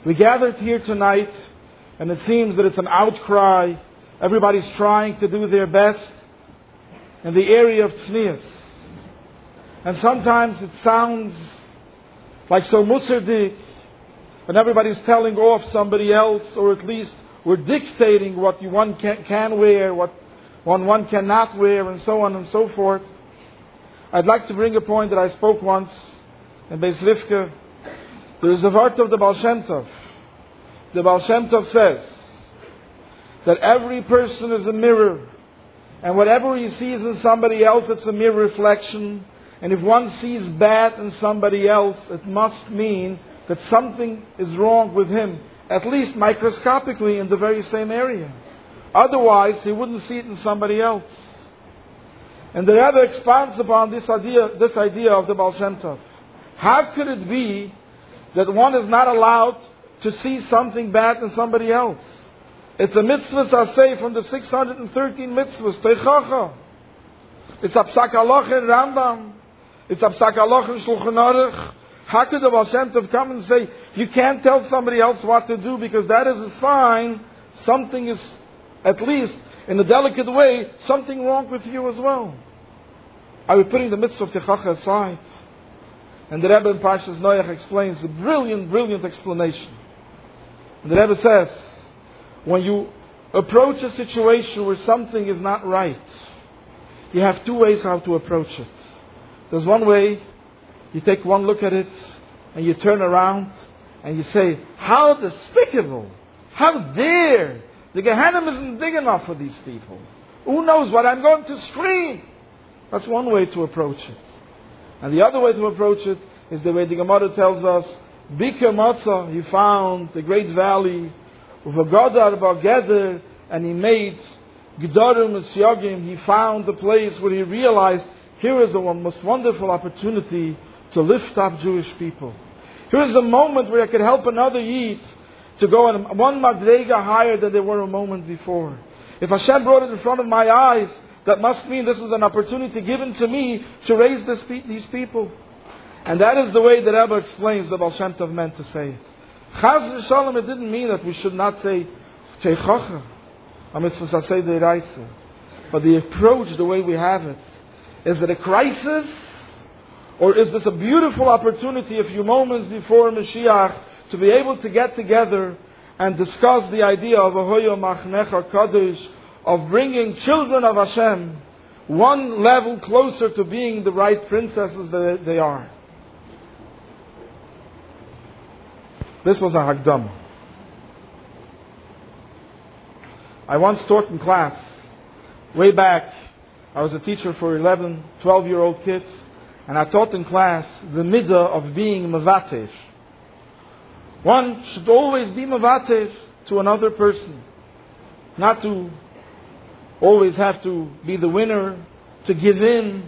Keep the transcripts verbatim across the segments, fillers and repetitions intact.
We gathered here tonight, and it seems that it's an outcry. Everybody's trying to do their best in the area of tznius. And sometimes it sounds like so musardik, and everybody's telling off somebody else, or at least we're dictating what you one can, can wear, what one, one cannot wear, and so on and so forth. I'd like to bring a point that I spoke once in Beis Rivka. There is a word of the Baal Shem Tov. The Baal Shem Tov says that every person is a mirror, and whatever he sees in somebody else, it's a mirror reflection. And if one sees bad in somebody else, it must mean that something is wrong with him, at least microscopically in the very same area. Otherwise, he wouldn't see it in somebody else. And the Rebbe expands upon this idea, this idea of the Baal Shem Tov. How could it be that one is not allowed to see something bad in somebody else? It's a mitzvah aseh from the six hundred thirteen mitzvahs, Teichacha. It's a psak halacha in Rambam. It's a psak halacha in Shulchan Aruch. How could the Baal Shem Tov come and say, you can't tell somebody else what to do because that is a sign something is, at least in a delicate way, something wrong with you as well? Are we putting the mitzvah of Teichacha aside? And the Rebbe in Parshas Noach explains a brilliant, brilliant explanation. And the Rebbe says, when you approach a situation where something is not right, you have two ways how to approach it. There's one way, you take one look at it, and you turn around, and you say, how despicable! How dare! The Gehenna isn't big enough for these people. Who knows what I'm going to scream? That's one way to approach it. And the other way to approach it is the way the Gemara tells us, Bika Matzah, he found the great valley of a Gadar Bageder, and he made Gedarim and Siyagim. He found the place where he realized, here is the one most wonderful opportunity to lift up Jewish people. Here is a moment where I could help another Yid to go on one madrega higher than they were a moment before. If Hashem brought it in front of my eyes, that must mean this is an opportunity given to me to raise this, these people. And that is the way that Rebbe explains the Baal Shem Tov meant to say it. Chaz v'shalom, it didn't mean that we should not say Teichacha, a mitzvah saseh deiraisa. But the approach, the way we have it, is it a crisis? Or is this a beautiful opportunity a few moments before Mashiach to be able to get together and discuss the idea of Ahoyo Machnecha Kadosh, of bringing children of Hashem one level closer to being the right princesses that they are. This was a Hagdama. I once taught in class, way back, I was a teacher for eleven, twelve year old kids, and I taught in class the midah of being mevatev. One should always be mevatev to another person, not to always have to be the winner, to give in.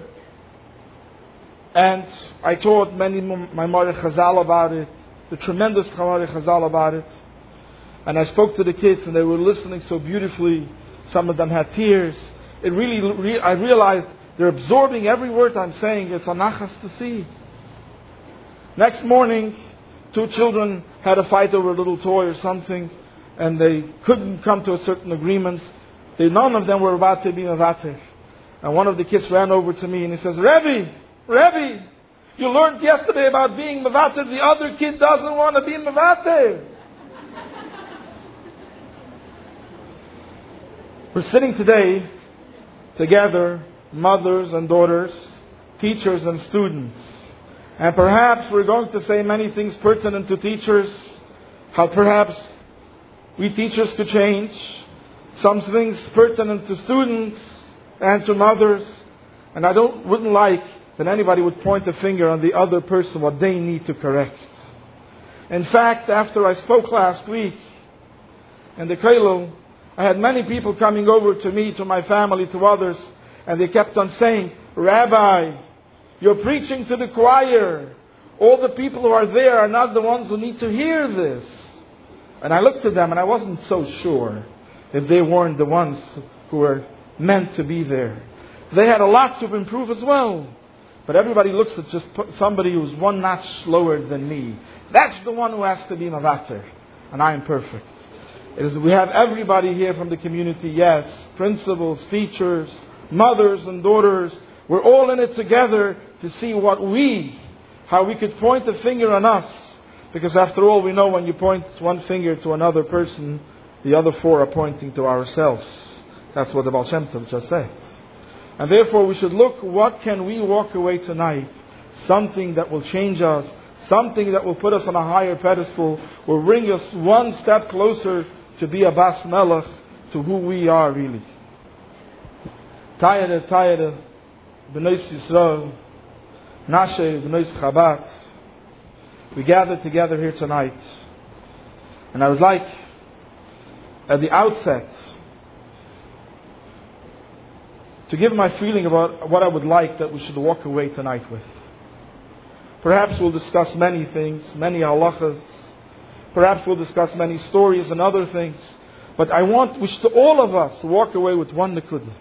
And I taught many Maimar Chazal about it, the tremendous Maimar Chazal about it. And I spoke to the kids and they were listening so beautifully. Some of them had tears. It really, I realized they're absorbing every word I'm saying. It's a nachas to see. Next morning, two children had a fight over a little toy or something, and they couldn't come to a certain agreement. They, none of them were about to be mevatev. And one of the kids ran over to me and he says, Rebbe, Rebbe, you learned yesterday about being mevatev. The other kid doesn't want to be mevatev. We're sitting today together, mothers and daughters, teachers and students. And perhaps we're going to say many things pertinent to teachers, how perhaps we teachers could change. Some things pertinent to students and to mothers. And I don't wouldn't like that anybody would point a finger on the other person what they need to correct. In fact, after I spoke last week in the Kollel, I had many people coming over to me, to my family, to others, and they kept on saying, Rabbi, you're preaching to the choir. All the people who are there are not the ones who need to hear this. And I looked at them and I wasn't so sure if they weren't the ones who were meant to be there. They had a lot to improve as well. But everybody looks at just somebody who's one notch lower than me. That's the one who has to be mevater. and I am perfect. It is, we have everybody here from the community, yes, principals, teachers, mothers and daughters. We're all in it together to see what we, how we could point a finger on us. Because after all, we know when you point one finger to another person, the other four are pointing to ourselves. That's what the Baal Shem Tov just said. And therefore we should look, what can we walk away tonight? Something that will change us, something that will put us on a higher pedestal, will bring us one step closer to be a Bas Melech, to who we are really. Tayere, Tayere, B'nai Yisrael, Nashe, B'nai Chabad. We gathered together here tonight. And I would like, at the outset, to give my feeling about what I would like that we should walk away tonight with. Perhaps we'll discuss many things, many halachas. Perhaps we'll discuss many stories and other things. But I want, which to all of us, walk away with one nekudah.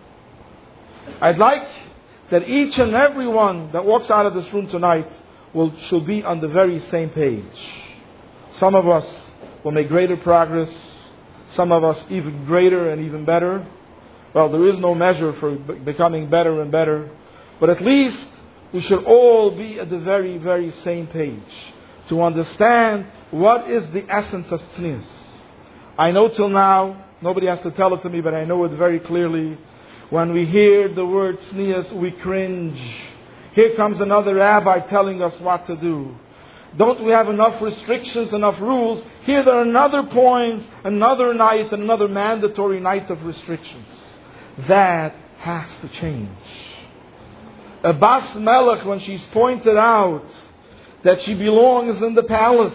I'd like that each and every one that walks out of this room tonight will should be on the very same page. Some of us will make greater progress. Some of us even greater and even better. Well, there is no measure for becoming better and better. But at least we should all be at the very, very same page. To understand what is the essence of tznius. I know till now, nobody has to tell it to me, but I know it very clearly. When we hear the word tznius, we cringe. Here comes another rabbi telling us what to do. Don't we have enough restrictions, enough rules? Here there are another points, another night, another mandatory night of restrictions. That has to change. A Bas Melech, when she's pointed out that she belongs in the palace,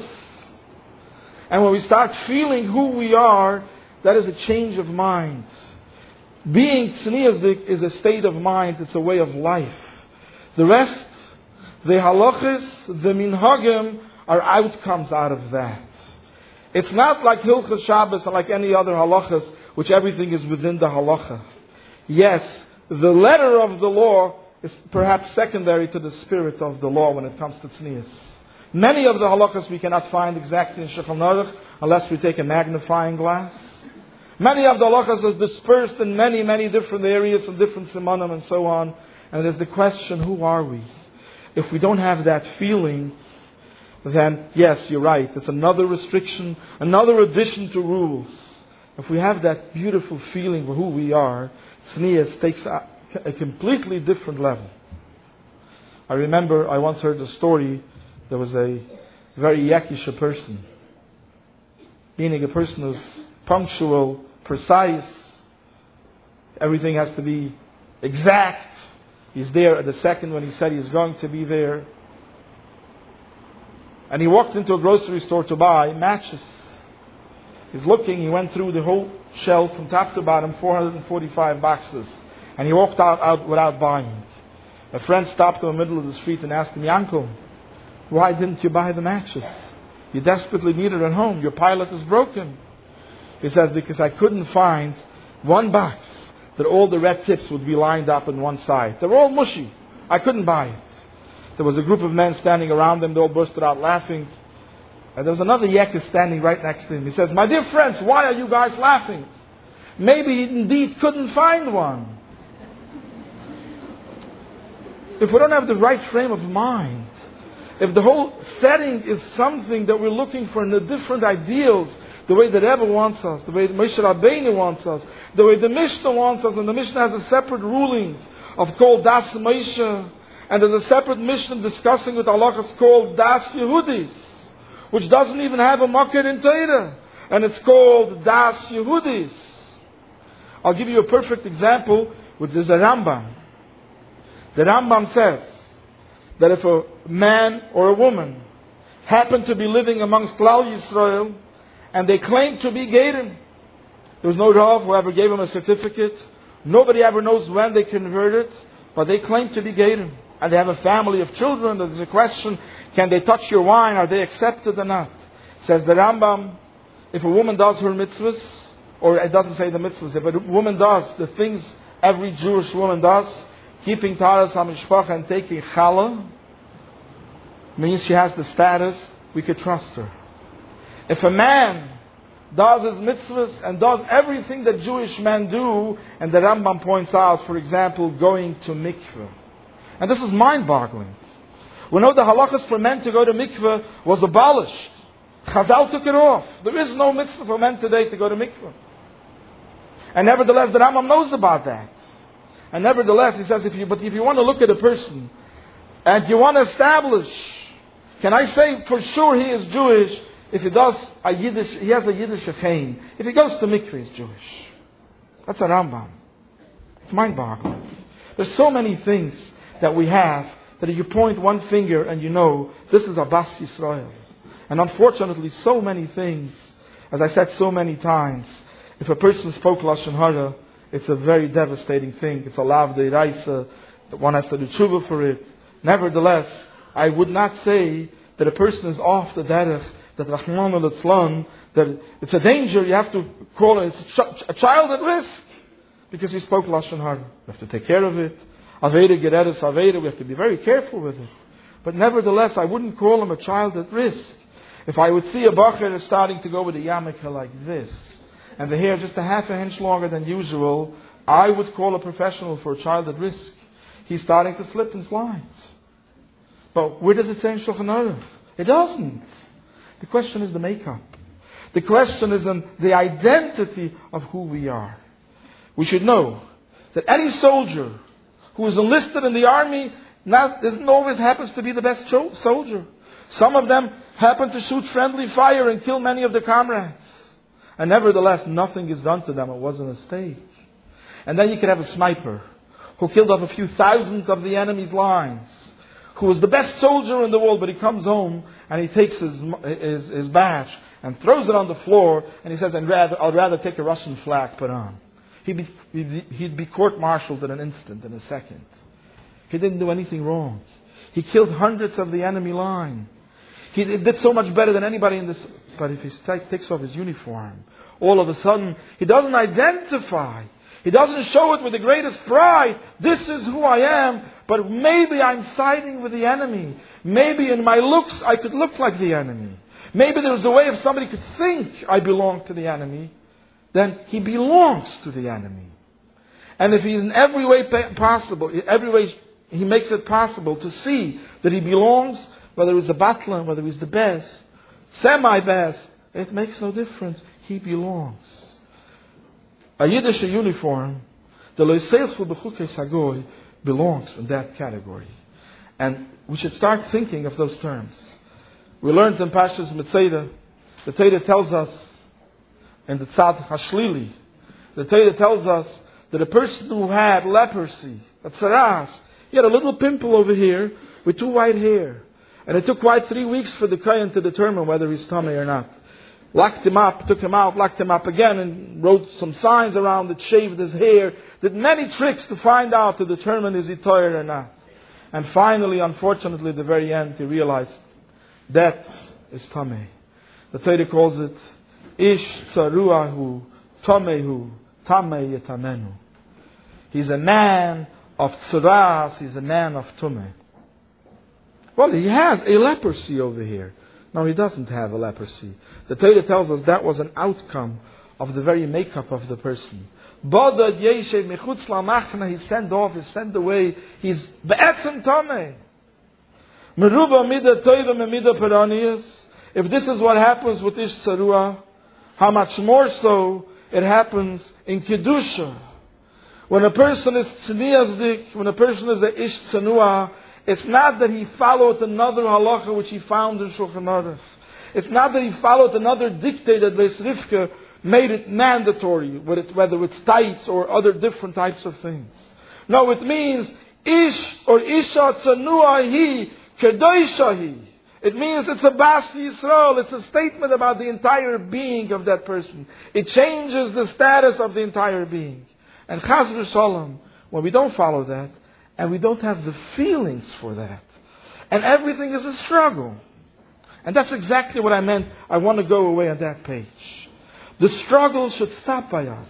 and when we start feeling who we are, that is a change of mind. Being tznius is a state of mind, it's a way of life. The rest, the halachas, the minhagim, are outcomes out of that. It's not like Hilchas Shabbos or like any other halachas, which everything is within the halacha. Yes, the letter of the law is perhaps secondary to the spirit of the law when it comes to tznius. Many of the halachas we cannot find exactly in Shulchan Aruch unless we take a magnifying glass. Many of the halachas are dispersed in many, many different areas and different simanim and so on. And there's the question, who are we? If we don't have that feeling, then yes, you're right. It's another restriction, another addition to rules. If we have that beautiful feeling for who we are, tznius takes a, a completely different level. I remember I once heard a story. There was a very yakisha person, meaning a person who's punctual, precise. Everything has to be exact. He's there at the second when he said he's going to be there. And he walked into a grocery store to buy matches. He's looking, he went through the whole shelf from top to bottom, four hundred forty-five boxes. And he walked out, out without buying. A friend stopped him in the middle of the street and asked him, Yankel, why didn't you buy the matches? You desperately need it at home. Your pilot is broken. He says, because I couldn't find one box that all the red tips would be lined up on one side. They were all mushy. I couldn't buy it. There was a group of men standing around them. They all bursted out laughing. And there was another yekka standing right next to him. He says, my dear friends, why are you guys laughing? Maybe he indeed couldn't find one. If we don't have the right frame of mind, if the whole setting is something that we're looking for in the different ideals, the way the Rebbe wants us, the way Moshe Rabbeinu wants us, the way the Mishnah wants us, and the Mishnah has a separate ruling of called Das Moshe, and there's a separate Mishnah discussing with halachas called Das Yehudis, which doesn't even have a makir in Torah, and it's called Das Yehudis. I'll give you a perfect example with the Rambam. The Rambam says that if a man or a woman happen to be living amongst Klal Yisrael and they claim to be Gerim, there was no Rav who ever gave them a certificate. Nobody ever knows when they converted, but they claim to be Gerim. And they have a family of children. There's a question, can they touch your wine? Are they accepted or not? Says the Rambam, if a woman does her mitzvahs, or it doesn't say the mitzvahs, if a woman does the things every Jewish woman does, keeping Taras HaMishpacha and taking Challah, means she has the status, we could trust her. If a man does his mitzvahs and does everything that Jewish men do, and the Rambam points out, for example, going to mikveh. And this is mind-boggling. We know the halachas for men to go to mikveh was abolished. Chazal took it off. There is no mitzvah for men today to go to mikveh. And nevertheless, the Rambam knows about that. And nevertheless, he says, if you, but if you want to look at a person, and you want to establish, can I say for sure he is Jewish, if he does a Yiddish, he has a Yiddish achein. If he goes to mikveh, he's Jewish. That's a Rambam. It's mind-boggling. There's so many things that we have that if you point one finger and you know, this is Abbas Yisrael. And unfortunately, so many things, as I said so many times, if a person spoke Lashon Hara, it's a very devastating thing. It's a lav deiraisa, that one has to do tshuva for it. Nevertheless, I would not say that a person is off the derech, that Rahman al-Itzlan, that it's a danger, you have to call it, it's a, ch- a child at risk, because he spoke Lashon Hara. We have to take care of it. Aveda geredes Aveda, we have to be very careful with it. But nevertheless, I wouldn't call him a child at risk. If I would see a bacher starting to go with a yarmulke like this, and the hair just a half an inch longer than usual, I would call a professional for a child at risk. He's starting to slip and slide. But where does it say in Shulchan Aruch? It doesn't. The question is the makeup. The question is in the identity of who we are. We should know that any soldier who is enlisted in the army not, doesn't always happens to be the best cho- soldier. Some of them happen to shoot friendly fire and kill many of their comrades. And nevertheless, nothing is done to them. It wasn't a mistake. And then you could have a sniper who killed off a few thousand of the enemy's lines, who was the best soldier in the world, but he comes home and he takes his, his, his badge and throws it on the floor and he says, I'd rather, I'd rather take a Russian flag put on. He'd be, he'd be, he'd be court-martialed in an instant, in a second. He didn't do anything wrong. He killed hundreds of the enemy line. He did so much better than anybody in this. But if he takes off his uniform, all of a sudden, he doesn't identify. He doesn't show it with the greatest pride. This is who I am. But maybe I'm siding with the enemy. Maybe in my looks, I could look like the enemy. Maybe there's a way if somebody could think I belong to the enemy, then he belongs to the enemy. And if he's in every way possible, every way he makes it possible to see that he belongs, whether he's the battler, whether he's the best, semi-best, it makes no difference. He belongs. A Yiddish uniform, the Loiseilchu B'chukei Sagoy, belongs in that category. And we should start thinking of those terms. We learned in Pashas Mitzeda, the Torah tells us, in the Tzad Hashlili, the Torah tells us that a person who had leprosy, a tzaras, he had a little pimple over here with two white hair. And it took quite three weeks for the Kohen to determine whether he's tummy or not. Locked him up, took him out, locked him up again, and wrote some signs around it, shaved his hair, did many tricks to find out, to determine is he tired or not. And finally, unfortunately, at the very end, he realized that is tummy. The Torah calls it Ish Tzaruahu Tamehu Tamei Yetamenu. He's a man of tzaras, he's a man of tumeh. Well, he has a leprosy over here. No, he doesn't have a leprosy. The Torah tells us that was an outcome of the very makeup of the person. Bodad Yeshe Mechutz Lamachna, he's sent off, he's sent away. He's Be'etzem Tameh. Meruba Mida Toiva Memida Peranias. If this is what happens with Ish Tzarua, how much more so it happens in Kedusha. When a person is Tzniazdik, when a person is a Ish Tzanua, it's not that he followed another halacha which he found in Shulchan Aruch. It's not that he followed another dictate that Beis Rivka made it mandatory, whether it's tights or other different types of things. No, it means Ish or Isha Tzanua hi Kedoisha hi. It means it's a Bas Yisrael. It's a statement about the entire being of that person. It changes the status of the entire being. And Chas v'Shalom, when we don't follow that, and we don't have the feelings for that, and everything is a struggle. And that's exactly what I meant. I want to go away on that page. The struggle should stop by us.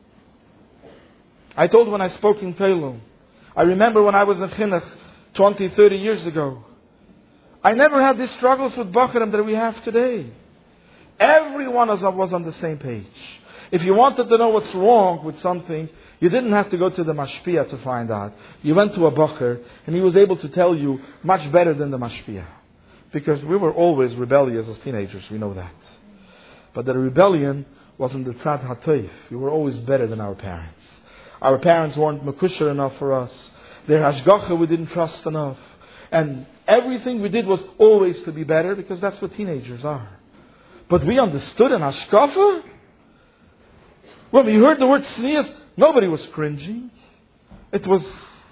I told when I spoke in Pelu, I remember when I was in Chinuch twenty, thirty years ago, I never had these struggles with Bacharim that we have today. Everyone was on the same page. If you wanted to know what's wrong with something, you didn't have to go to the mashpia to find out. You went to a bacher, and he was able to tell you much better than the mashpia. Because we were always rebellious as teenagers, we know that. But the rebellion was in the tzad hatoif. We were always better than our parents. Our parents weren't makusher enough for us. Their hashgacha we didn't trust enough. And everything we did was always to be better, because that's what teenagers are. But we understood in hashkafa. When we heard the word tznius, nobody was cringing. It was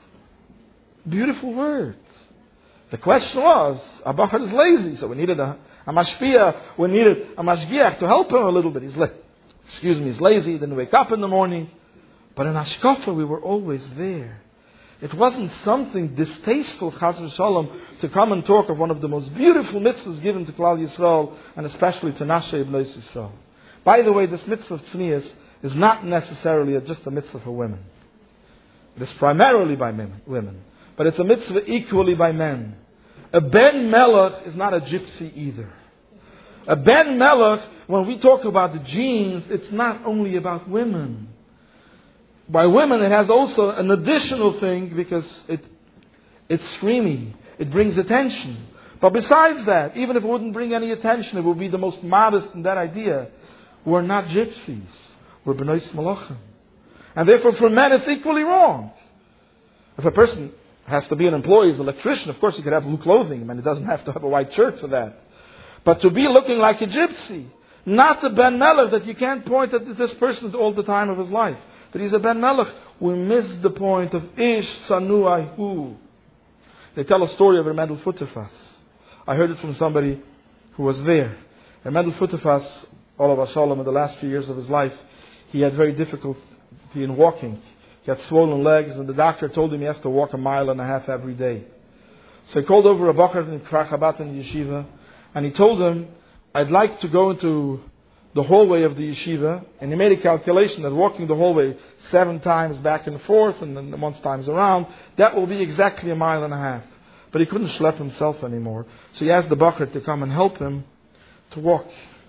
a beautiful word. The question was, Abachar is lazy, so we needed a, a mashpia, we needed a mashgiach to help him a little bit. He's la- excuse me, he's lazy, he didn't wake up in the morning. But in hashkafa, we were always there. It wasn't something distasteful, chas v'shalom, to come and talk of one of the most beautiful mitzvahs given to Klal Yisrael, and especially to Nashei B'nai Yisrael. By the way, this mitzvah of tznius is not necessarily just a mitzvah for women. It is primarily by men, women. But it's a mitzvah equally by men. A Ben Melech is not a gypsy either. A Ben Melech, when we talk about the genes, it's not only about women. By women, it has also an additional thing, because it it's screamy. It brings attention. But besides that, even if it wouldn't bring any attention, it would be the most modest in that idea. We're not gypsies. We're b'nai malachim. And therefore, for men, it's equally wrong. If a person has to be an employee as an electrician, of course he could have blue clothing, and he doesn't have to have a white shirt for that. But to be looking like a gypsy, not the Ben Melech that you can't point at this person all the time of his life. But he's a Ben Melech. We miss the point of Ish Tzanu'ai Hu. They tell a story of Mendel Futerfas. I heard it from somebody who was there. Mendel Futerfas, all of Shalom, in the last few years of his life, he had very difficulty in walking. He had swollen legs, and the doctor told him he has to walk a mile and a half every day. So he called over a bacher in Krachabat in the yeshiva, and he told him, I'd like to go into the hallway of the yeshiva, and he made a calculation that walking the hallway seven times back and forth, and then once times around, that will be exactly a mile and a half. But he couldn't schlep himself anymore. So he asked the bacher to come and help him to walk.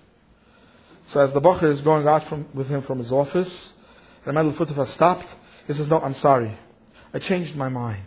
So as the bacher is going out from, with him from his office, the Mendel Futerfas stopped. He says, no, I'm sorry. I changed my mind.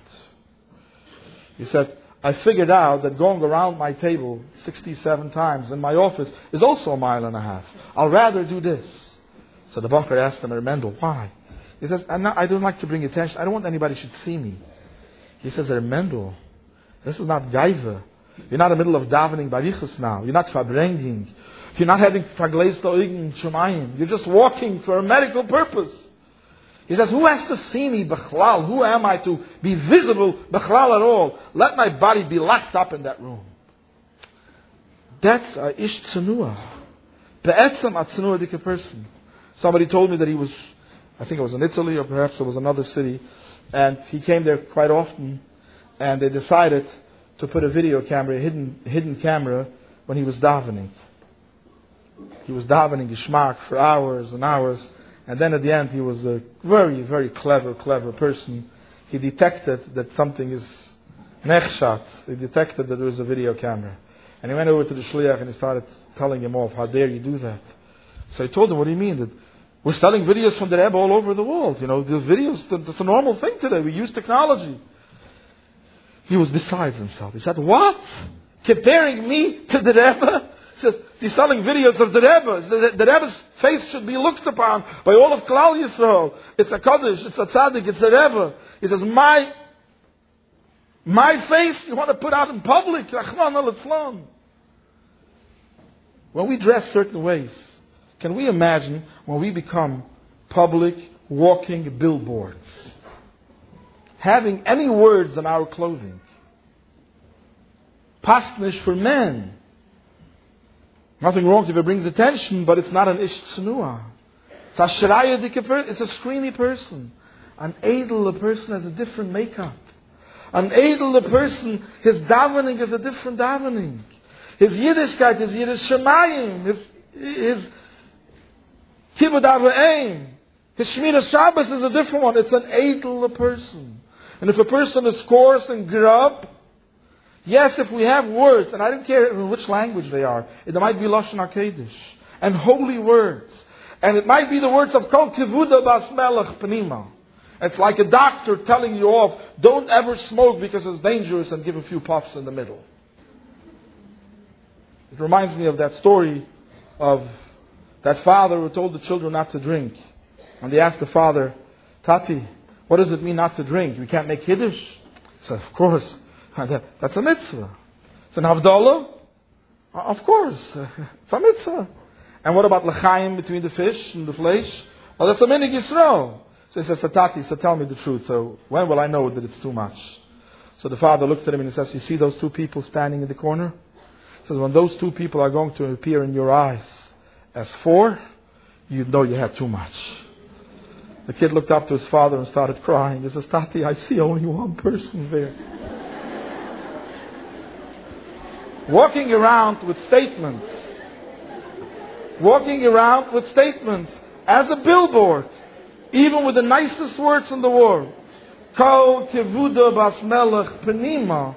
He said, I figured out that going around my table sixty-seven times in my office is also a mile and a half. I'll rather do this. So the bacher asked him, Mendel, why? He says, I'm not, I don't like to bring attention. I don't want anybody should see me. He says, Mendel, this is not gaiva. You're not in the middle of davening barichus now. You're not farbringing. You're not having fagleis to'igin shumayim. You're just walking for a medical purpose. He says, who has to see me, Bechlal? Who am I to be visible, Bechlal, at all? Let my body be locked up in that room. That's a ish tzenua. Be'etzem a tzenua person. Somebody told me that he was, I think it was in Italy, or perhaps it was another city, and he came there quite often, and they decided to put a video camera, a hidden, hidden camera, when he was davening. He was davening Gishmak for hours and hours. And then at the end, he was a very, very clever, clever person. He detected that something is nechshat. He detected that there was a video camera. And he went over to the shliach and he started telling him off, how dare you do that? So he told him, what do you mean? That we're selling videos from the Rebbe all over the world. You know, the videos, that's a normal thing today. We use technology. He was besides himself. He said, what? Comparing me to the Rebbe? He says, he's selling videos of the Rebbe. The, the Rebbe's face should be looked upon by all of Klal Yisrael. It's a Kaddish, it's a Tzaddik, it's a Rebbe. He says, my, my face you want to put out in public? Rachman al-Itzlan. When we dress certain ways, can we imagine when we become public walking billboards? Having any words on our clothing. Pasknish for men. Nothing wrong if it brings attention, but it's not an ish tzenua. It's a shraya dike, it's a screamy person. An edel, a person has a different makeup. An edel, a person, his davening is a different davening. His Yiddishkeit, his Yiddish Shemayim, his, his Kibbud Avayim, his Shmiras Shabbos is a different one. It's an edel, a person. And if a person is coarse and grub, yes, if we have words, and I don't care in which language they are, it might be Lashon HaKodesh. and holy words. And it might be the words of Kol Kivuda Bas Melech Pnima. It's like a doctor telling you off, don't ever smoke because it's dangerous, and give a few puffs in the middle. It reminds me of that story of that father who told the children not to drink. And they asked the father, Tati, what does it mean not to drink? We can't make Kiddush? He said, of course. That's a mitzvah. It's an Havdalah? Of course. It's a mitzvah. And what about l'chaim between the fish and the flesh? Well, that's a minig Yisrael. So he says, Tati, so tell me the truth. So when will I know that it's too much? So the father looks at him and he says, you see those two people standing in the corner? He says, when those two people are going to appear in your eyes as four, you know you had too much. The kid looked up to his father and started crying. He says, Tati, I see only one person there. Walking around with statements. Walking around with statements as a billboard, even with the nicest words in the world. Kol Kivuda Bas Melech Pnima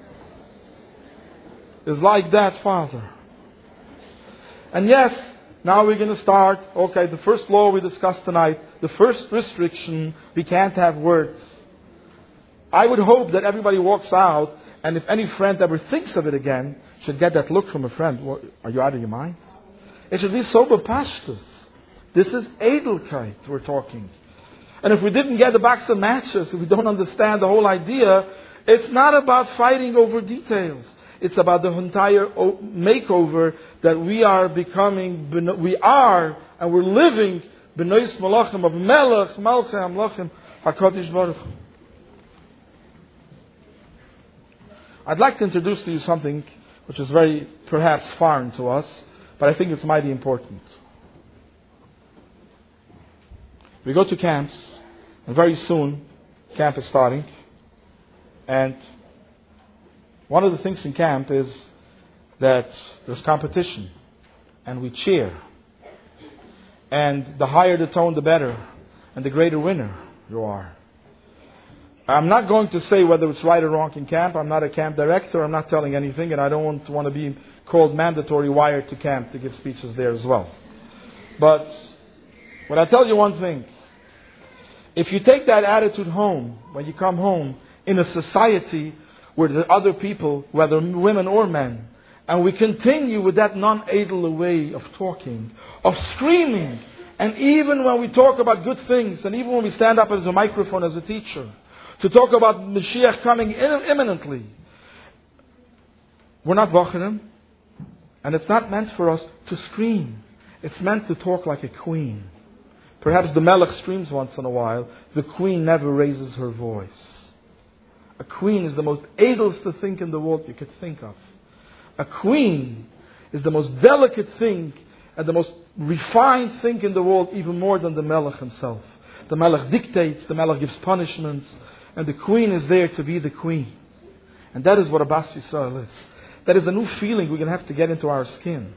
is like that, Father. And yes, now we're going to start. Okay, the first law we discussed tonight, the first restriction, we can't have words. I would hope that everybody walks out, and if any friend ever thinks of it again, should get that look from a friend. What, are you out of your minds? It should be sober pashtus. This is Edelkeit we're talking. And if we didn't get a box of matches, if we don't understand the whole idea, it's not about fighting over details. It's about the entire makeover that we are becoming, we are, and we're living, B'nois Malachim of Melech, Malchei Amlachim, HaKadosh Baruch Hu. I'd like to introduce to you something which is very, perhaps, foreign to us, but I think it's mighty important. We go to camps, and very soon, camp is starting, and one of the things in camp is that there's competition, and we cheer. And the higher the tone, the better, and the greater winner you are. I'm not going to say whether it's right or wrong in camp. I'm not a camp director. I'm not telling anything, and I don't want to, want to be called mandatory wired to camp to give speeches there as well. But when I tell you one thing, if you take that attitude home, when you come home, in a society where there are other people, whether women or men, and we continue with that non-edel way of talking, of screaming, and even when we talk about good things, and even when we stand up as a microphone as a teacher, to talk about Mashiach coming imminently, we're not Vacharim, and it's not meant for us to scream. It's meant to talk like a queen. Perhaps the Melech screams once in a while. The queen never raises her voice. A queen is the most edelst thing in the world you could think of. A queen is the most delicate thing and the most refined thing in the world, even more than the Melech himself. The Melech dictates, the Melech gives punishments, and the queen is there to be the queen. And that is what Abbas Yisrael is. That is a new feeling we're going to have to get into our skin.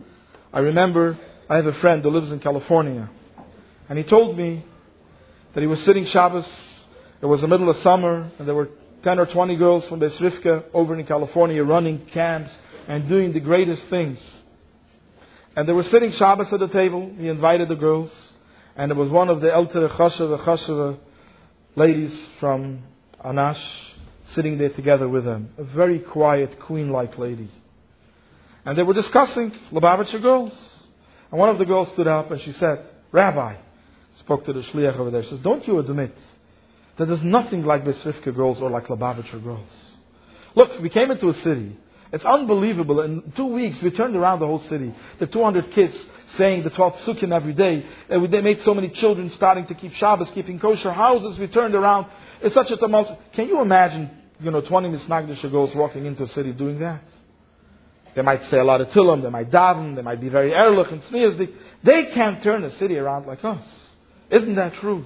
I remember I have a friend who lives in California, and he told me that he was sitting Shabbos. It was the middle of summer, and there were ten or twenty girls from Beis Rivka over in California running camps and doing the greatest things. And they were sitting Shabbos at the table. He invited the girls, and it was one of the Eltere Chasheva Chasheva ladies from Anash sitting there together with them. A very quiet, queen-like lady. And they were discussing Lubavitcher girls. And one of the girls stood up and she said, Rabbi, spoke to the shliach over there, she says, don't you admit that there's nothing like Beis Rivka girls or like Lubavitcher girls? Look, we came into a city. It's unbelievable. In two weeks, we turned around the whole city. The two hundred kids saying the twelfth Sukkim every day. And they made so many children starting to keep Shabbos, keeping kosher houses. We turned around. It's such a tumult. Can you imagine, you know, twenty Misnagdisha girls walking into a city doing that? They might say a lot of Tillim. They might daven. They might be very ehrlich and tznius. They can't turn a city around like us. Isn't that true?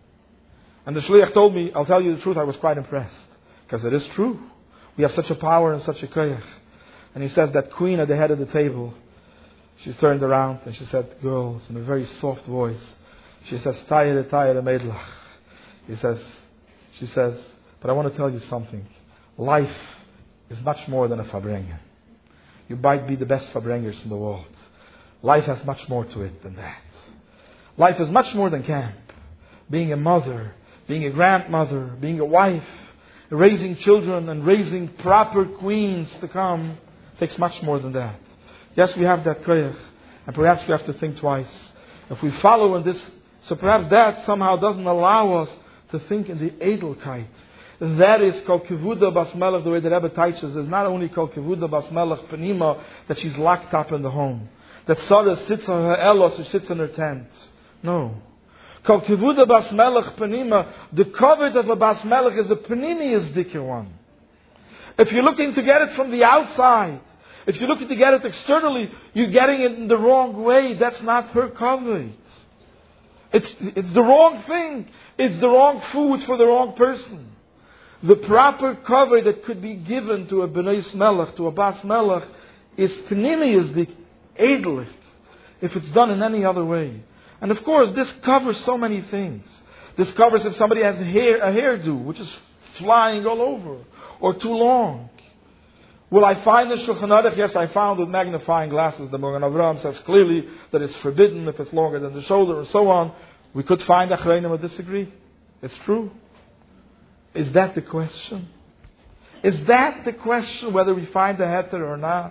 And the shliach told me, I'll tell you the truth, I was quite impressed. Because it is true. We have such a power and such a koyach. And he says that queen at the head of the table, she's turned around and she said, girls, in a very soft voice, she says, Tayere, Tayere, Meidlach. He says, she says, but I want to tell you something. Life is much more than a Fabrengen. You might be the best Fabrengers in the world. life has much more to it than that. Life is much more than camp. Being a mother, being a grandmother, being a wife, raising children and raising proper queens to come takes much more than that. Yes, we have that koyach, and perhaps we have to think twice. If we follow in this, so perhaps that somehow doesn't allow us to think in the edelkeit. That is called kivuda bas melech, the way the Rebbe teaches is not only called kivuda bas melech penima, that she's locked up in the home. That Sarah sits on her elos, or sits in her tent. No. Called kivuda bas melech penima, the covet of a bas melech is a penimius dikir one. If you're looking to get it from the outside, if you're looking to get it externally, you're getting it in the wrong way. That's not her covet. It's, it's the wrong thing. It's the wrong food for the wrong person. The proper cover that could be given to a Bnei Melech, to a Bas Melech, is Pnimius dik edlich, if it's done in any other way. And of course, this covers so many things. This covers if somebody has a, hair, a hairdo, which is flying all over, or too long. Will I find the Shulchan Aruch? Yes, I found with magnifying glasses. The Magen Avraham says clearly that it's forbidden if it's longer than the shoulder, and so on. We could find Achreinim would disagree. It's true. Is that the question? Is that the question, whether we find the heter or not?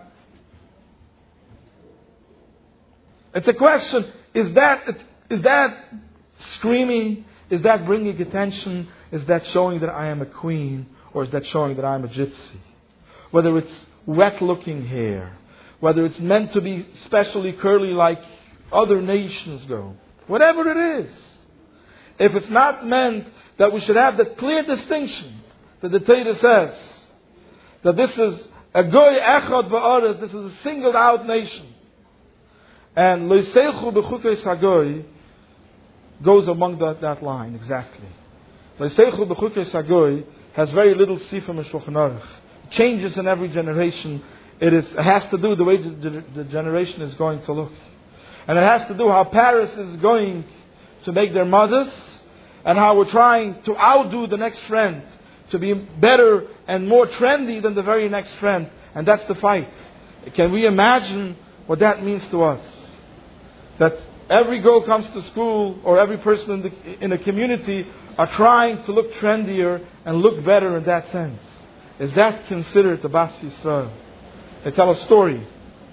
It's a question. Is that, is that screaming? Is that bringing attention? Is that showing that I am a queen? Or is that showing that I am a gypsy? Whether it's wet-looking hair, whether it's meant to be specially curly like other nations go, whatever it is, if it's not meant that we should have that clear distinction that the Torah says that this is a goy echad va'aretz, this is a singled out nation, and lo yiseichu b'chukos hagoy goes among that, that line exactly. Lo yiseichu b'chukos hagoy has very little sifrim in Shulchan Aruch. Changes in every generation. It is it has to do with the way the, the generation is going to look, and it has to do how Paris is going to make their mothers, and how we're trying to outdo the next friend, to be better and more trendy than the very next friend, and that's the fight. Can we imagine what that means to us? That every girl comes to school, or every person in the in a community are trying to look trendier and look better in that sense. Is that considered a Bas Yisrael? They tell a story.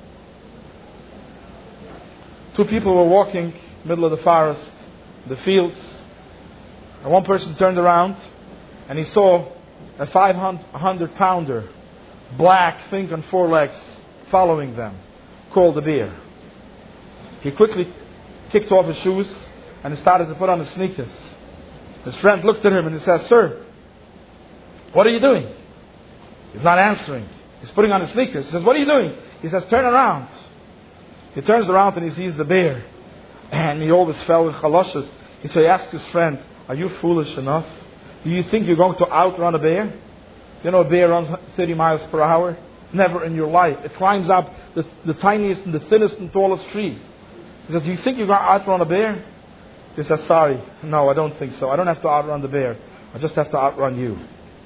Two people were walking middle of the forest, the fields, and one person turned around and he saw a five hundred pounder, black thing on four legs, following them, called a bear. He quickly kicked off his shoes and he started to put on his sneakers. His friend looked at him and he says, "Sir, what are you doing?" He's not answering. He's putting on his sneakers. He says, "What are you doing?" He says, "Turn around." He turns around and he sees the bear. And he always fell in chaloshes. So he asks his friend, "Are you foolish enough? Do you think you're going to outrun a bear? You know a bear runs thirty miles per hour? Never in your life. It climbs up the, the tiniest and the thinnest and tallest tree." He says, "Do you think you're going to outrun a bear?" He says, "Sorry, no, I don't think so. I don't have to outrun the bear. I just have to outrun you."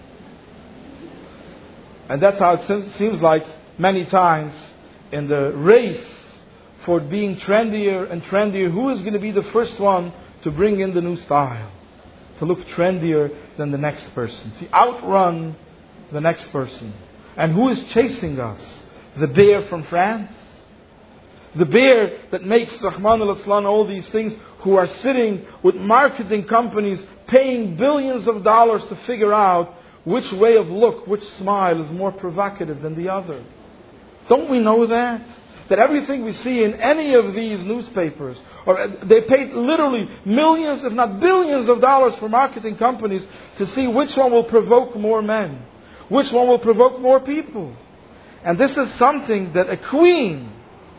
And that's how it seems like many times in the race for being trendier and trendier. Who is going to be the first one to bring in the new style? To look trendier than the next person. To outrun the next person. And who is chasing us? The bear from France? The bear that makes Rahman al-Islam all these things, who are sitting with marketing companies paying billions of dollars to figure out which way of look, which smile is more provocative than the other. Don't we know that? That everything we see in any of these newspapers, or they paid literally millions, if not billions of dollars for marketing companies to see which one will provoke more men, which one will provoke more people. And this is something that a queen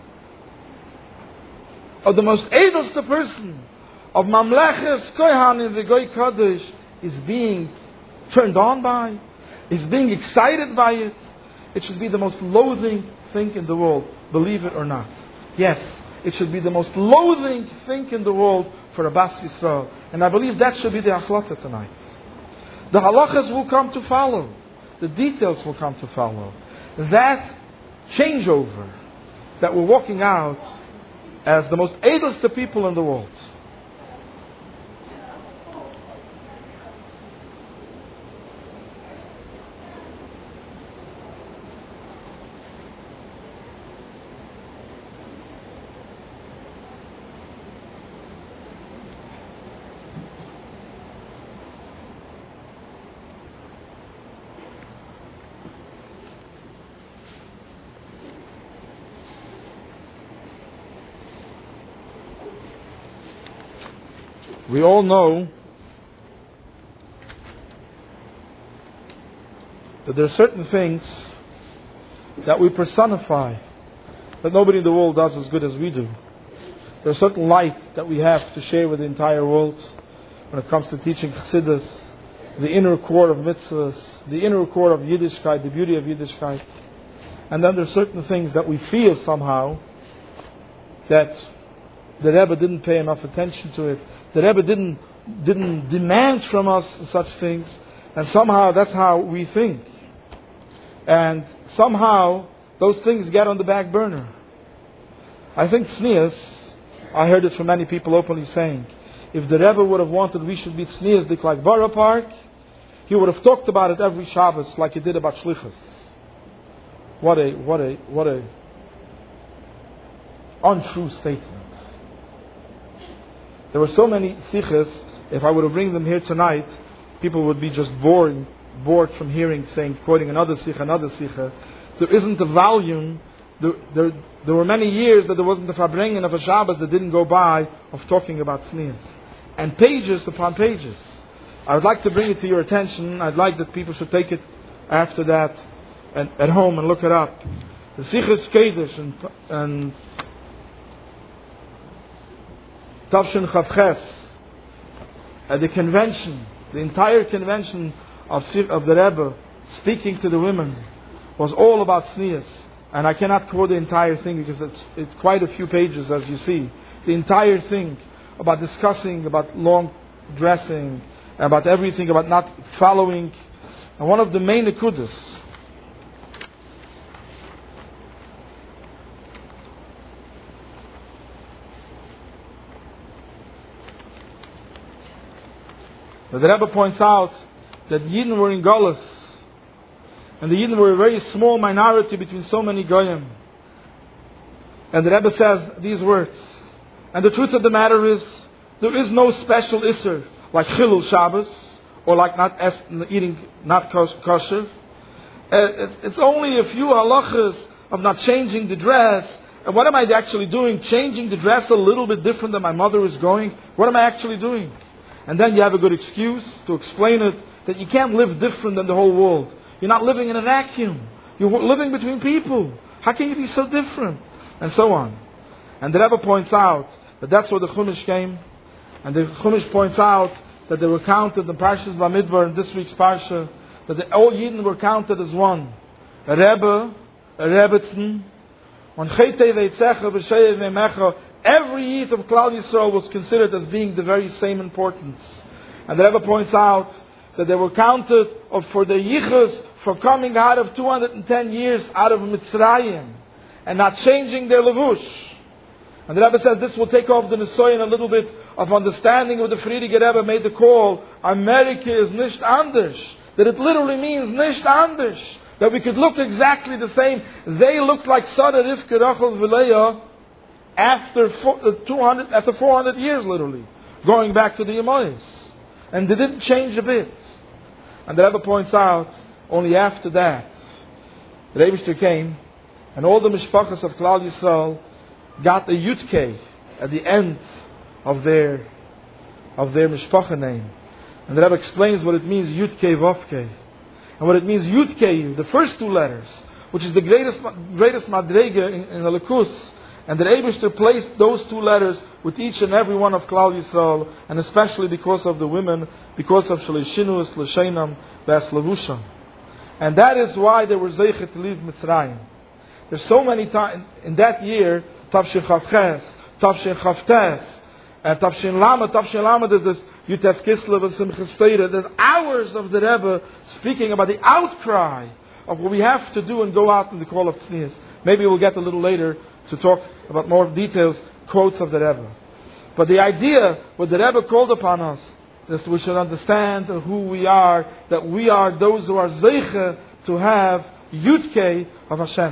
of the most edelste person of Mamleches Kohan in the Goy Kodesh is being turned on by, is being excited by it. It should be the most loathing thing in the world, believe it or not. Yes, it should be the most loathing thing in the world for a Bas Yisrael. And I believe that should be the achlata tonight. The halachas will come to follow. The details will come to follow. That changeover that we're walking out as the most ablest people in the world. We all know that there are certain things that we personify that nobody in the world does as good as we do. There's a certain light that we have to share with the entire world when it comes to teaching Chassidus, the inner core of mitzvahs, the inner core of Yiddishkeit, the beauty of Yiddishkeit. And then there's certain things that we feel somehow that the Rebbe didn't pay enough attention to it. The Rebbe didn't didn't demand from us such things, and somehow that's how we think. And somehow those things get on the back burner. I think tznius, I heard it from many people openly saying, if the Rebbe would have wanted we should be tznius like Borough Park, he would have talked about it every Shabbos like he did about Shlichus. What a what a what a untrue statement. There were so many sikhs, if I were to bring them here tonight, people would be just bored, bored from hearing, saying, quoting another sikh, another sikh. There isn't a volume. There, there, there were many years that there wasn't a farbrengen of a Shabbos that didn't go by of talking about tznius. And pages upon pages. I would like to bring it to your attention. I'd like that people should take it after that and, at home and look it up. The Sichos Kodesh and, and Tavshin Chavches, at the convention, the entire convention of, of the Rebbe speaking to the women was all about tznius. And I cannot quote the entire thing because it's, it's quite a few pages, as you see. The entire thing about discussing about long dressing, about everything, about not following. And one of the main nekudas that the Rebbe points out that Yidden were in Golus, and the Yidden were a very small minority between so many Goyim. And the Rebbe says these words, and the truth of the matter is, there is no special Isser like Chilul Shabbos, or like not es- eating not kosher. Uh, it's only a few halachas of not changing the dress. And what am I actually doing? Changing the dress a little bit different than my mother is going? What am I actually doing? And then you have a good excuse to explain it, that you can't live different than the whole world. You're not living in a vacuum. You're living between people. How can you be so different? And so on. And the Rebbe points out that that's where the Chumash came. And the Chumash points out that they were counted in Parshas Bamidbar in this week's Parsha, that the, all Yidden were counted as one. A Rebbe, a Rebbetzin, on Chaytei Veitzecha B'Shei Veimecha. Every Yid of Klal Yisrael was considered as being the very same importance. And the Rebbe points out that they were counted of for the Yichus for coming out of two hundred ten years out of Mitzrayim and not changing their levush. And the Rebbe says this will take off the Nisoyan a little bit of understanding what the Friediger Rebbe made the call, America is nicht anders. That it literally means nicht anders. That we could look exactly the same. They looked like Sarah, Rivka, Rachel, Vileah after two hundred, after four hundred years literally, going back to the Yemonis. And they didn't change a bit. And the Rebbe points out, only after that, the Rebbe came, and all the mishpachas of Klal Yisrael got a Yudkei at the end of their of their mishpacha name. And the Rebbe explains what it means, Yudkei Vovkei. And what it means, Yudkei, the first two letters, which is the greatest greatest madrega in, in the Likus. And the Rebbe placed those two letters with each and every one of Klal Yisrael, and especially because of the women, because of Shalishinus, Lashenam, Vaslavusha. And that is why they were zeichet to leave Mitzrayim. There's so many times, in that year, Tavshin Chavches, Tavshin Chavtes, and Tavshin Lama, Tavshin Lama, there's this Yutes Kislev and Simchas Torah. There's hours of the Rebbe speaking about the outcry of what we have to do and go out in the call of tznius. Maybe we'll get a little later to talk about more details quotes of the Rebbe. But the idea, what the Rebbe called upon us, is that we should understand who we are, that we are those who are zeiche to have Yudkei of Hashem.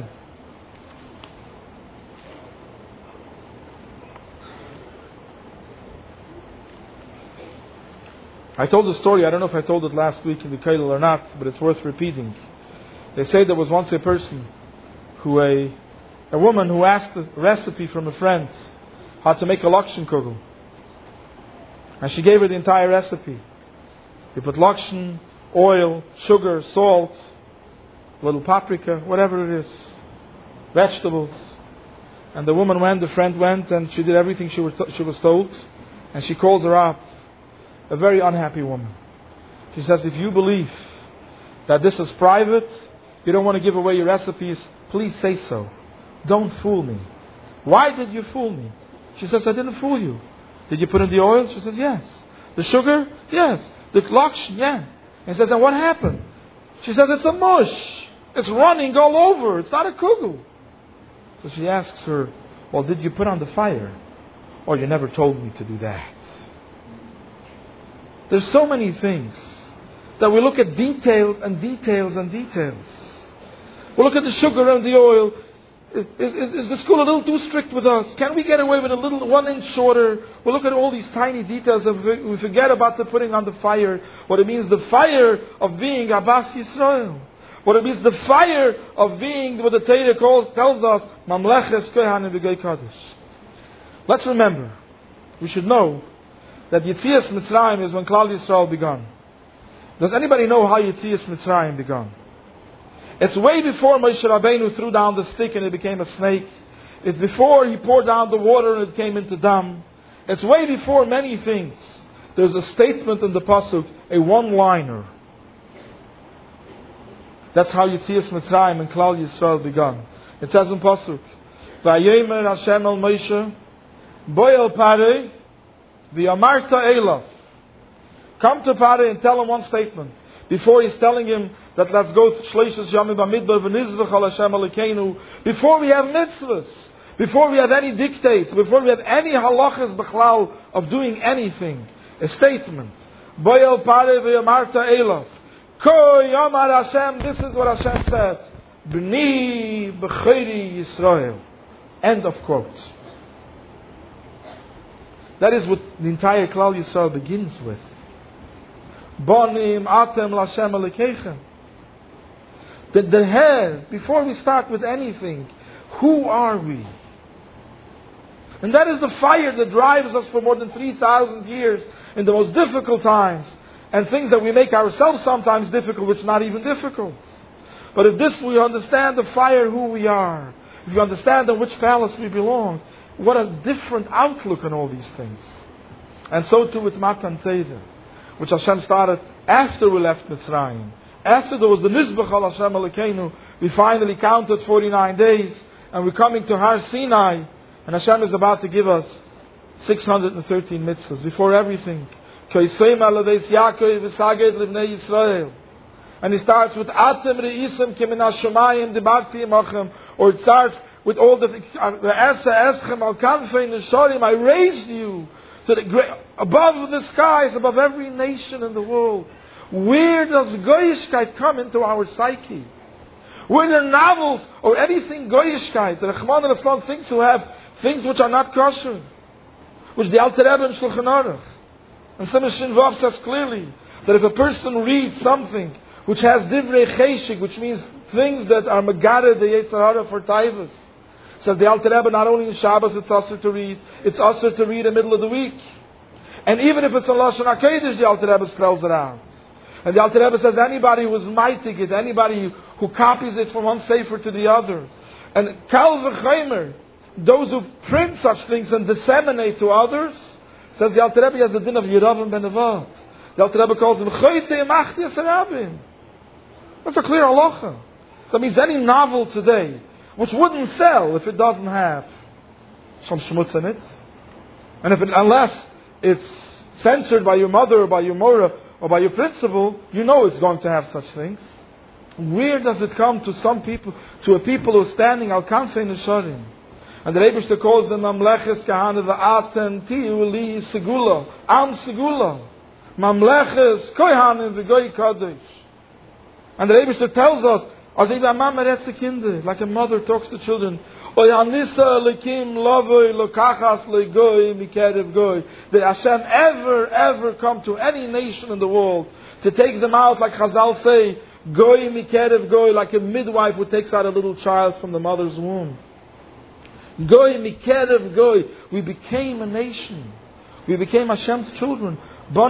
I told the story, I don't know if I told it last week in the Kollel or not, but it's worth repeating. They say there was once a person, who a, a woman who asked a recipe from a friend how to make a Lakshen Kugel. And she gave her the entire recipe. You put Lakshen, oil, sugar, salt, little paprika, whatever it is, vegetables. And the woman went, the friend went, and she did everything she was, she was told. And she calls her up. A very unhappy woman. She says, if you believe that this is private, you don't want to give away your recipes, please say so. Don't fool me. Why did you fool me? She says, I didn't fool you. Did you put in the oil? She says, yes. The sugar? Yes. The lakshen? Yeah. And he says, and what happened? She says, it's a mush. It's running all over. It's not a kugel. So she asks her, well, did you put on the fire? Oh, you never told me to do that. There's so many things that we look at details and details and details. We look at the sugar and the oil. Is, is, is the school a little too strict with us? Can we get away with a little one inch shorter? We look at all these tiny details and we forget about the putting on the fire. What it means, the fire of being Abbas Yisrael. What it means, the fire of being what the Torah calls, tells us, Mamleches Kohanim V'Gei Kadosh. Let's remember, we should know that Yetzias Mitzrayim is when Klal Yisrael began. Does anybody know how Yetzias Mitzrayim began? It's way before Moshe Rabbeinu threw down the stick and it became a snake. It's before he poured down the water and it came into dam. It's way before many things. There's a statement in the Pasuk, a one-liner. That's how Yetzias Mitzrayim and Klal Yisrael began. It says in Pasuk, Vayemer Hashem el Moshe, Boy el Parei, the Amarta Eilaf. Come to Parei and tell him one statement. Before he's telling him that let's go Shleishes Yamim Bamidbar V'nizvach al Hashem Elokeinu. Before we have mitzvahs. Before we have any dictates. Before we have any halachas b'chlal of doing anything. A statement. Boyel Parei v'Amarta Eilaf. Ko Yamar Hashem. This is what Hashem said. B'ni b'chayri Yisrael. End of quote. That is what the entire Klal Yisrael begins with. Bonim atem l'Hashem Elokeichem. The, the head, before we start with anything, who are we? And that is the fire that drives us for more than three thousand years in the most difficult times. And things that we make ourselves sometimes difficult, which is not even difficult. But if this we understand the fire, who we are, if we understand in which palace we belong, what a different outlook on all these things. And so too with Matan Torah, which Hashem started after we left Mitzrayim. After there was the Nizbach al Hashem Elokeinu, we finally counted forty-nine days, and we're coming to Har Sinai, and Hashem is about to give us six hundred thirteen mitzvahs. Before everything, and he starts with Atem Re'isim Kimin HaShamayim Dibarti Imachem, or it starts with all the Esa Eschem Al Kanfei Nesharim. I raised you to the great, above the skies, above every nation in the world. Where does Goyishkeit come into our psyche? Were there novels or anything Goyishkeit that Rahman al-Islam thinks to have things which are not kosher? Which the Alter Rebbe in Shulchan Aruch and Simon Shin Vav says clearly that if a person reads something which has Divrei Cheshik, which means things that are Megara the Yetzer Hara for Taivas, says the Alter Rebbe, not only in Shabbos it's also to read, it's also to read in the middle of the week. And even if it's in Lashon HaKodesh, the Alter Rebbe spells it out. And the Alter Rebbe says anybody who is mightig it, anybody who copies it from one sefer to the other, and Kal v'Chaymer, those who print such things and disseminate to others, says the Alter Rebbe has a din of Yeravim ben Nevat. The Alter Rebbe calls him Choyte Machti Asarabim. That's a clear halacha. That means any novel today, which wouldn't sell if it doesn't have some shmutz in it, and if it, unless it's censored by your mother or by your mora or by your principal, you know it's going to have such things. Where does it come to some people, to a people who are standing al kanfei nesharim? And the Rebbe calls them Mamleches Kahane V'atem Tiyu Li Segula. Am Segula. Mamleches Kohanim V'goy Kadosh. And the Rebbe tells us, as if a mama redt kinder, like a mother talks to children. Oy Hanisa Lekim Lovoy Lokachas Legoy Mikerev Goy. Did Hashem ever, ever come to any nation in the world to take them out, like Chazal say, Goy Mikerev Goy, like a midwife who takes out a little child from the mother's womb. Goy Mikerev Goy. We became a nation. We became Hashem's children.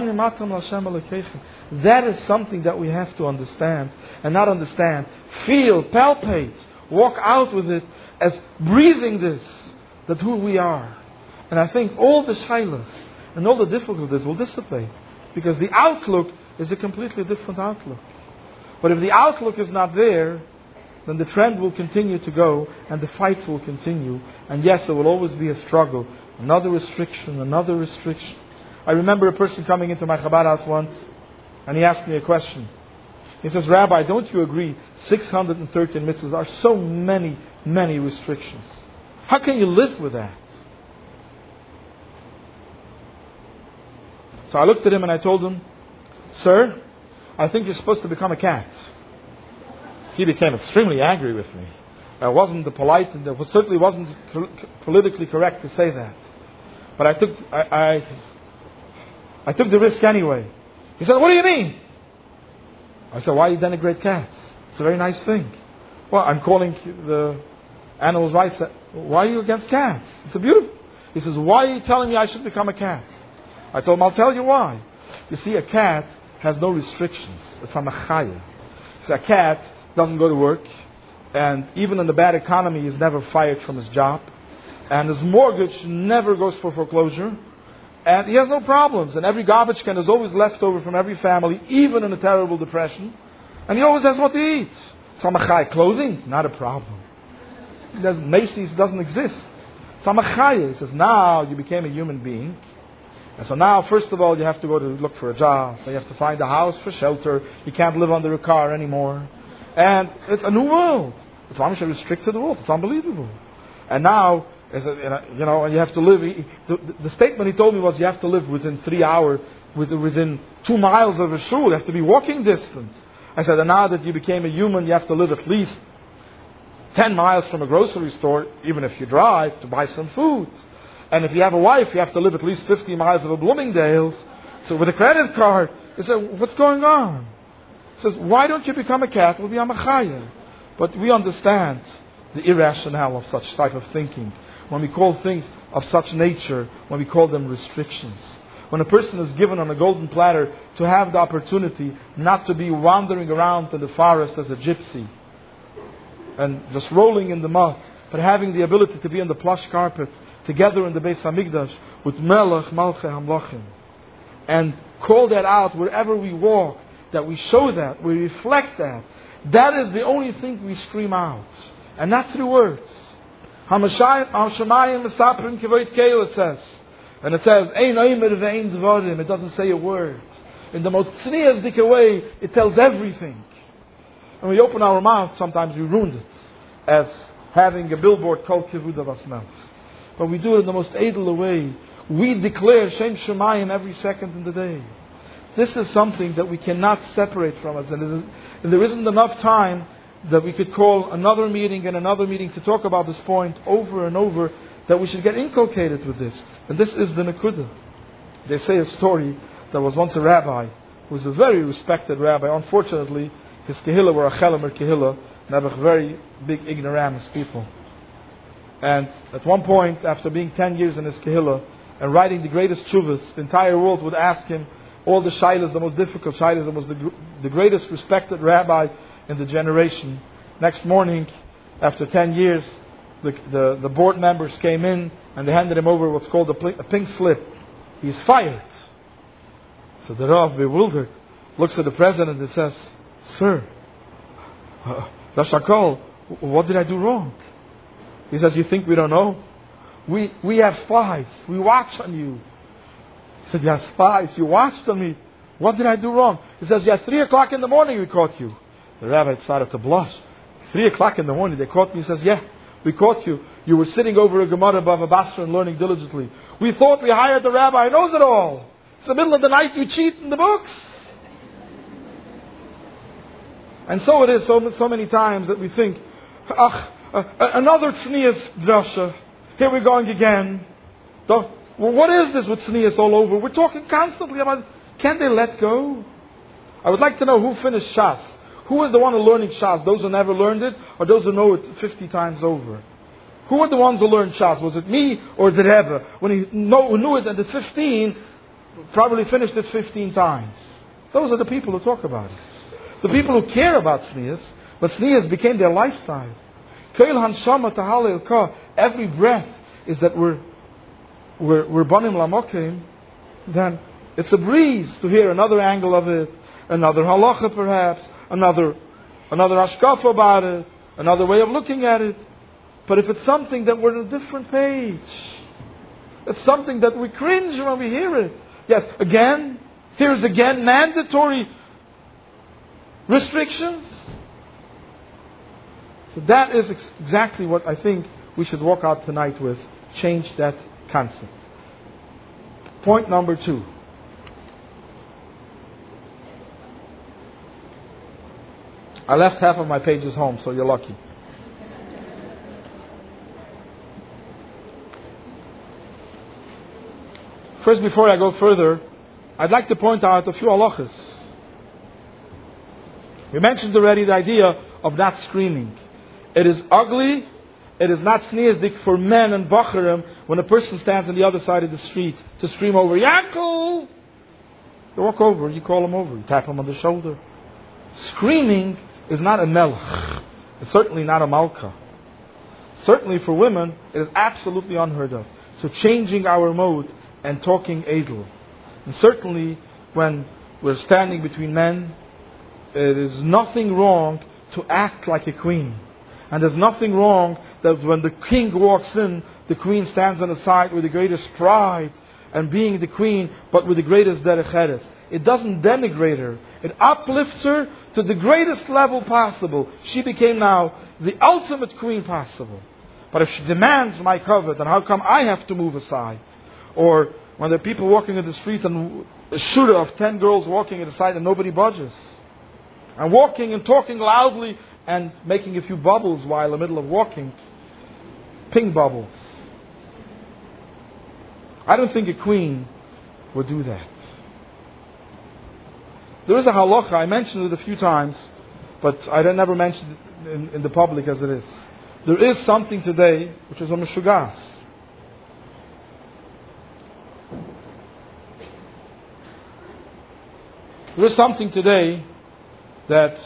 That is something that we have to understand. And not understand. Feel, palpate, walk out with it as breathing this, that who we are. And I think all the shailas and all the difficulties will dissipate. Because the outlook is a completely different outlook. But if the outlook is not there, then the trend will continue to go and the fights will continue. And yes, there will always be a struggle. Another restriction, another restriction. I remember a person coming into my Chabad house once and he asked me a question. He says, Rabbi, don't you agree six hundred thirteen mitzvahs are so many, many restrictions? How can you live with that? So I looked at him and I told him, Sir, I think you're supposed to become a cat. He became extremely angry with me. That wasn't the polite, and that certainly wasn't politically correct to say that. But I took, I, I, I took the risk anyway. He said, what do you mean? I said, why do you denigrate cats? It's a very nice thing. Well, I'm calling the animals' rights. Why are you against cats? It's a beautiful. He says, why are you telling me I should become a cat? I told him, I'll tell you why. You see, a cat has no restrictions. It's a machaya. So a cat doesn't go to work, and even in the bad economy, he's never fired from his job, and his mortgage never goes for foreclosure, and he has no problems, and every garbage can is always left over from every family, even in a terrible depression, and he always has what to eat. Samachai, clothing, not a problem. He doesn't, Macy's doesn't exist. Samachai, he says, now you became a human being, and so now, first of all, you have to go to look for a job, you have to find a house for shelter, you can't live under a car anymore. And it's a new world. The Islamic should restrict to the world. It's unbelievable. And now, you know, and you have to live. The, the statement he told me was, you have to live within three hours, within two miles of a shul. You have to be walking distance. I said, and now that you became a human, you have to live at least ten miles from a grocery store, even if you drive, to buy some food. And if you have a wife, you have to live at least fifty miles of a Bloomingdale's. So with a credit card, he said, what's going on? He says, why don't you become a cat? We'll be a machaya. But we understand the irrationale of such type of thinking. When we call things of such nature, when we call them restrictions. When a person is given on a golden platter to have the opportunity not to be wandering around in the forest as a gypsy and just rolling in the mud, but having the ability to be on the plush carpet together in the Beis Hamikdash with Melech Malchei Hamlochim, and call that out wherever we walk, that we show that, we reflect that. That is the only thing we scream out, and not through words. Hashemayim Mesaprim Kivoit Keil, it says. And it says, Ein Omer Ve'ein Dvarim. It doesn't say a word. In the most tzniyazdike way, it tells everything. And we open our mouth, sometimes we ruin it, as having a billboard called Kivuda Vasnel. But we do it in the most edel way. We declare Shem Shemayim every second in the day. This is something that we cannot separate from us. And, it is, and there isn't enough time that we could call another meeting and another meeting to talk about this point over and over, that we should get inculcated with this. And this is the Nekuda. They say a story. There was once a rabbi who was a very respected rabbi. Unfortunately, his kehillah were a chelamer kehillah, and they were very big ignoramus people. And at one point, after being ten years in his kehillah and writing the greatest tshuvas, the entire world would ask him all the shailas, the most difficult shailas, and was the, the greatest respected rabbi in the generation. Next morning, after ten years, the, the, the board members came in and they handed him over what's called a, pl- a pink slip. He's fired. So the Rav, bewildered, looks at the president and says, Sir, uh, Rashakol, what did I do wrong? He says, you think we don't know? We we have spies. We watch on you. He said, you have spies. You watched on me. What did I do wrong? He says, yeah, at three o'clock in the morning we caught you. The rabbi started to blush. Three o'clock in the morning they caught me. He says, yeah, we caught you. You were sitting over a Gemara above a Basra and learning diligently. We thought we hired the rabbi who knows it all. It's the middle of the night, you cheat in the books. And so it is so, so many times that we think, ach, uh, another tznius drasha. Here we're going again. So, well, what is this with tznius all over? We're talking constantly about, can they let go? I would like to know who finished Shas. Who is the one who learning Shas? Those who never learned it, or those who know it fifty times over? Who are the ones who learned Shas? Was it me or the Rebbe? When he know, who knew it at the fifteen, probably finished it fifteen times. Those are the people who talk about it. The people who care about tznius, but tznius became their lifestyle. Every breath is that we're we're we're banim lamokim. Then it's a breeze to hear another angle of it, another halacha perhaps, another another ashkafa about it, another way of looking at it. But if it's something that we're on a different page, it's something that we cringe when we hear it. Yes, again, here's again mandatory restrictions. So that is ex- exactly what I think we should walk out tonight with. Change that concept. Point number two. I left half of my pages home, so you're lucky. First, before I go further, I'd like to point out a few halachas. We mentioned already the idea of not screaming. It is ugly, it is not tzniusdik for men and bacharim when a person stands on the other side of the street to scream over, Yaakov! You walk over, you call him over, you tap him on the shoulder. Screaming is not a melech. It's certainly not a malka. Certainly for women, it is absolutely unheard of. So changing our mode and talking edel. And certainly when we're standing between men, it is nothing wrong to act like a queen. And there's nothing wrong that when the king walks in, the queen stands on the side with the greatest pride and being the queen, but with the greatest derech eretz. It doesn't denigrate her. It uplifts her to the greatest level possible. She became now the ultimate queen possible. But if she demands my cover, then how come I have to move aside? Or when there are people walking in the street and a shooter of ten girls walking at the side and nobody budges. And walking and talking loudly and making a few bubbles while in the middle of walking. Ping bubbles. I don't think a queen would do that. There is a halacha, I mentioned it a few times, but I never mentioned it in, in the public as it is. There is something today which is a meshugas. There is something today that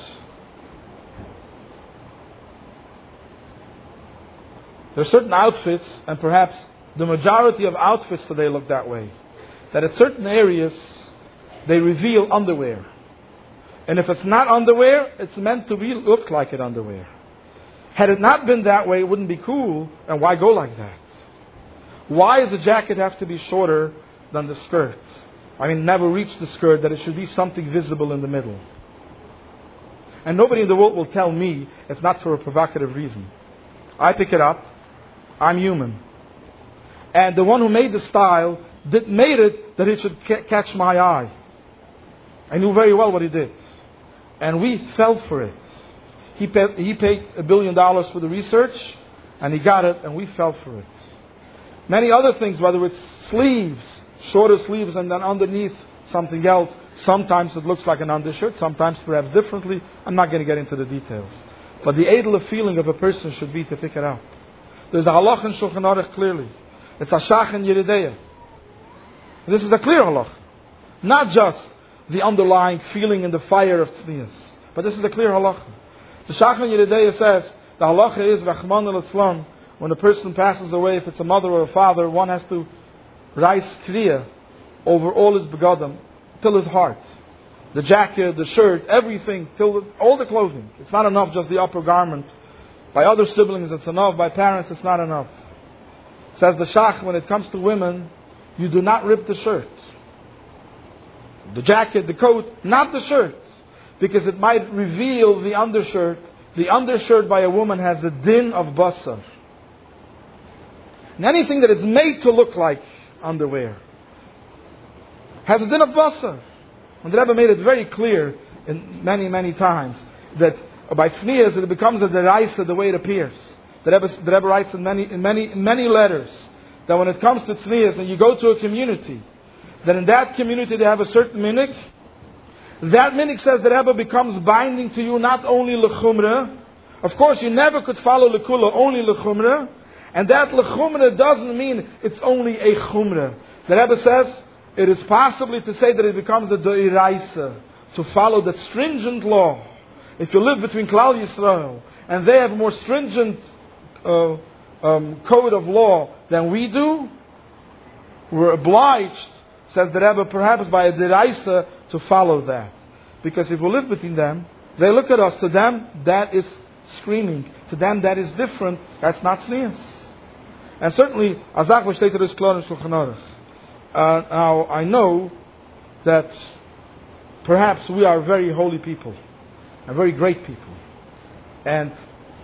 there are certain outfits, and perhaps the majority of outfits today look that way, that at certain areas they reveal underwear. And if it's not underwear, it's meant to be look like it underwear. Had it not been that way, it wouldn't be cool, and why go like that? Why does the jacket have to be shorter than the skirt? I mean, never reach the skirt, that it should be something visible in the middle. And nobody in the world will tell me it's not for a provocative reason. I pick it up. I'm human. And the one who made the style did, made it that it should ca- catch my eye. I knew very well what he did. And we fell for it. He paid, he paid a billion dollars for the research, and he got it, and we fell for it. Many other things, whether it's sleeves, shorter sleeves, and then underneath something else. Sometimes it looks like an undershirt, sometimes perhaps differently. I'm not going to get into the details. But the edel feeling of a person should be to pick it up. There's a halach in Shulchan Aruch clearly. It's Ashach and Yeridea. This is a clear halach. Not just the underlying feeling in the fire of tznius. But this is a clear halach. The Shach and Yeridea says, the halacha is, Rahman al-Islam, when a person passes away, if it's a mother or a father, one has to rise kriya over all his begadim, till his heart. The jacket, the shirt, everything, till the, all the clothing. It's not enough just the upper garment. By other siblings it's enough, by parents it's not enough. Says the Shach, when it comes to women, you do not rip the shirt. The jacket, the coat, not the shirt. Because it might reveal the undershirt. The undershirt by a woman has a din of basar. And anything that is made to look like underwear has a din of basar. And the Rebbe made it very clear in many, many times that by tznius it becomes a deraisa the way it appears. The Rebbe, the Rebbe writes in many, in many, in many letters that when it comes to tznius and you go to a community, that in that community they have a certain minik. That minik, says the Rebbe, becomes binding to you not only l'chumra. Of course, you never could follow l'kula, only l'chumra. And that l'chumra doesn't mean it's only a chumra. The Rebbe says it is possibly to say that it becomes a doiraisa, to follow that stringent law. If you live between Klal Yisrael and they have a more stringent uh, um, code of law than we do, we're obliged, says the Rebbe, perhaps by a deraisa, to follow that. Because if we live between them, they look at us. To them, that is screaming. To them, that is different. That's not tznius. And certainly, Azach v'shteiter is klar in Shulchan Aruch. Uh, now, I know that perhaps we are very holy people and very great people, and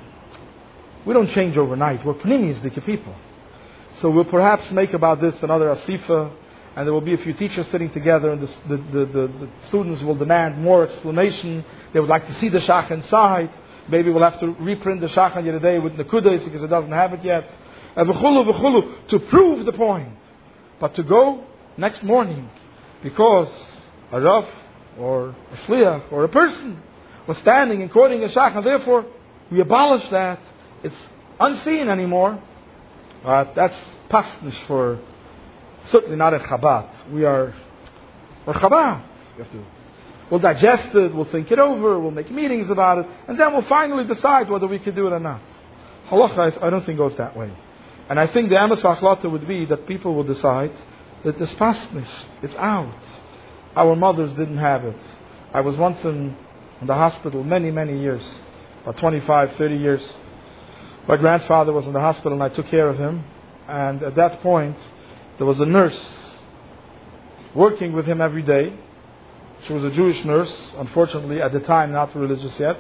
we don't change overnight. We're pneumistic people, so we'll perhaps make about this another asifa, and there will be a few teachers sitting together, and the, the, the, the, the students will demand more explanation. They would like to see the shach inside. Maybe we'll have to reprint the shach on Yeridei with Nekudas because it doesn't have it yet. And v'chulu v'chulu, to prove the point. But to go next morning because a Rav or a Shliach or a person was standing and quoting a shach, and therefore we abolish that. It's unseen anymore. Uh, that's pastnish for, certainly not in Chabad. We are, we're Chabad. We have to, we'll digest it, we'll think it over, we'll make meetings about it, and then we'll finally decide whether we can do it or not. Halacha, I don't think goes that way. And I think the emes hachlata would be that people will decide that this pastnish, it's out. Our mothers didn't have it. I was once in, in the hospital many, many years, about twenty-five, thirty years. My grandfather was in the hospital and I took care of him. And at that point, there was a nurse working with him every day. She was a Jewish nurse, unfortunately, at the time not religious yet.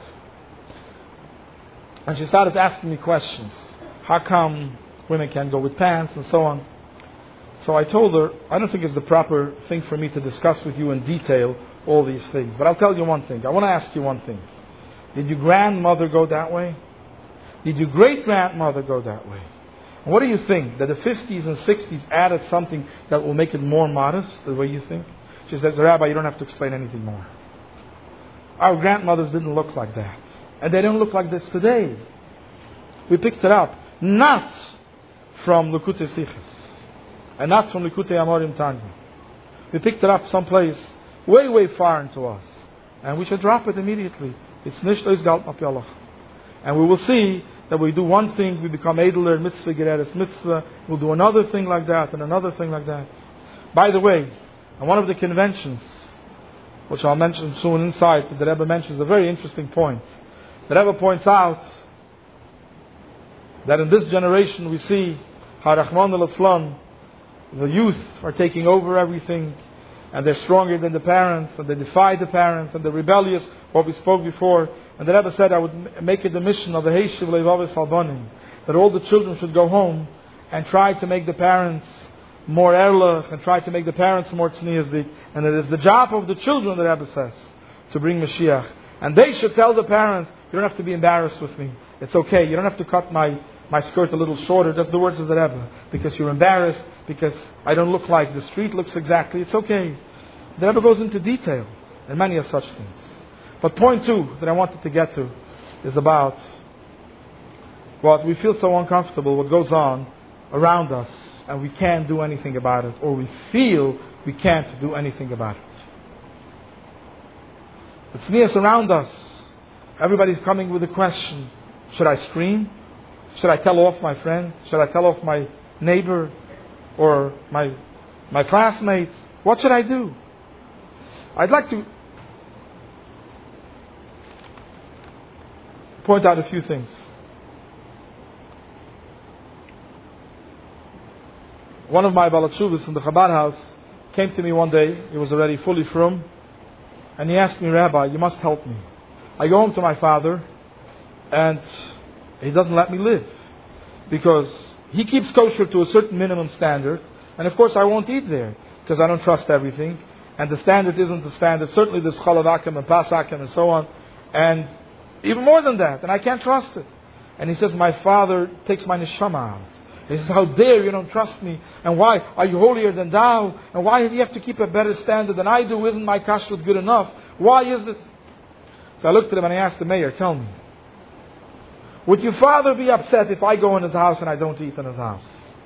And she started asking me questions. How come women can't go with pants and so on? So I told her, I don't think it's the proper thing for me to discuss with you in detail all these things. But I'll tell you one thing. I want to ask you one thing. Did your grandmother go that way? Did your great-grandmother go that way? And what do you think? That the fifties and sixties added something that will make it more modest, the way you think? She says, Rabbi, you don't have to explain anything more. Our grandmothers didn't look like that. And they don't look like this today. We picked it up, not from Likutei Sichos, and not from Likutei Amorim Tanya. We picked it up someplace way, way foreign to us. And we should drop it immediately. It's nicht ois galt auf Yalach. And we will see that we do one thing, we become edler, mitzvah, gereres mitzvah. We'll do another thing like that, and another thing like that. By the way, on one of the conventions, which I'll mention soon inside, the Rebbe mentions a very interesting point. The Rebbe points out that in this generation we see how Rahman al-Islam, the youth are taking over everything, and they're stronger than the parents, and they defy the parents, and they're rebellious, what we spoke before. And the Rebbe said, I would make it the mission of the Heishiv Leivavis Albanim, that all the children should go home and try to make the parents more erlich, and try to make the parents more tzniusdik. And it is the job of the children, the Rebbe says, to bring Mashiach. And they should tell the parents, you don't have to be embarrassed with me. It's okay. You don't have to cut my, my skirt a little shorter. That's the words of the Rebbe. Because you're embarrassed, because I don't look like the street looks exactly. It's okay. The Rebbe goes into detail in many of such things. But point two that I wanted to get to is about what we feel so uncomfortable, what goes on around us, and we can't do anything about it, or we feel we can't do anything about it. It's near us around us. Everybody's coming with a question. Should I scream? Should I tell off my friend? Should I tell off my neighbor or my my classmates? What should I do? I'd like to point out a few things. One of my Balatshuvas in the Chabad house came to me one day. He was already fully frum, and he asked me, Rabbi, you must help me. I go home to my father, and he doesn't let me live, because he keeps kosher to a certain minimum standard, and of course I won't eat there, because I don't trust everything, and the standard isn't the standard. Certainly there's chalav akim and pas akim and so on, and even more than that, and I can't trust it. And he says, my father takes my neshama out. He says, how dare you don't trust me? And why? Are you holier than thou? And why do you have to keep a better standard than I do? Isn't my kashrut good enough? Why is it? So I looked at him and I asked the mayor, tell me, would your father be upset if I go in his house and I don't eat in his house?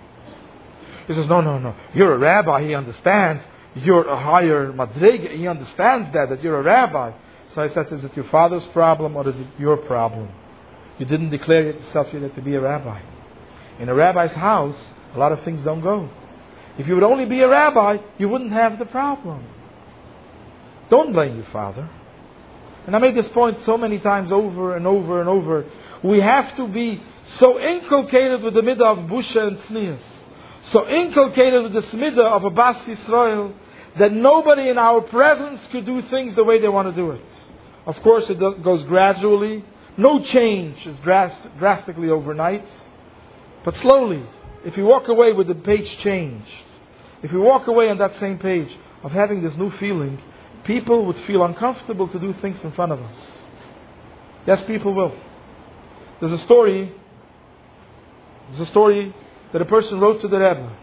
He says, no, no, no. You're a rabbi. He understands. You're a higher madrega. He understands that, that you're a rabbi. So I said, is it your father's problem or is it your problem? You didn't declare yourself yet to be a rabbi. In a rabbi's house, a lot of things don't go. If you would only be a rabbi, you wouldn't have the problem. Don't blame your father. And I made this point so many times over and over and over. We have to be so inculcated with the midah of busha and tznius, so inculcated with the midah of a Bas Yisrael, that nobody in our presence could do things the way they want to do it. Of course, it goes gradually. No change is drast- drastically overnight. But slowly, if we walk away with the page changed, if we walk away on that same page of having this new feeling, people would feel uncomfortable to do things in front of us. Yes, people will. There's a story, there's a story that a person wrote to the Rebbe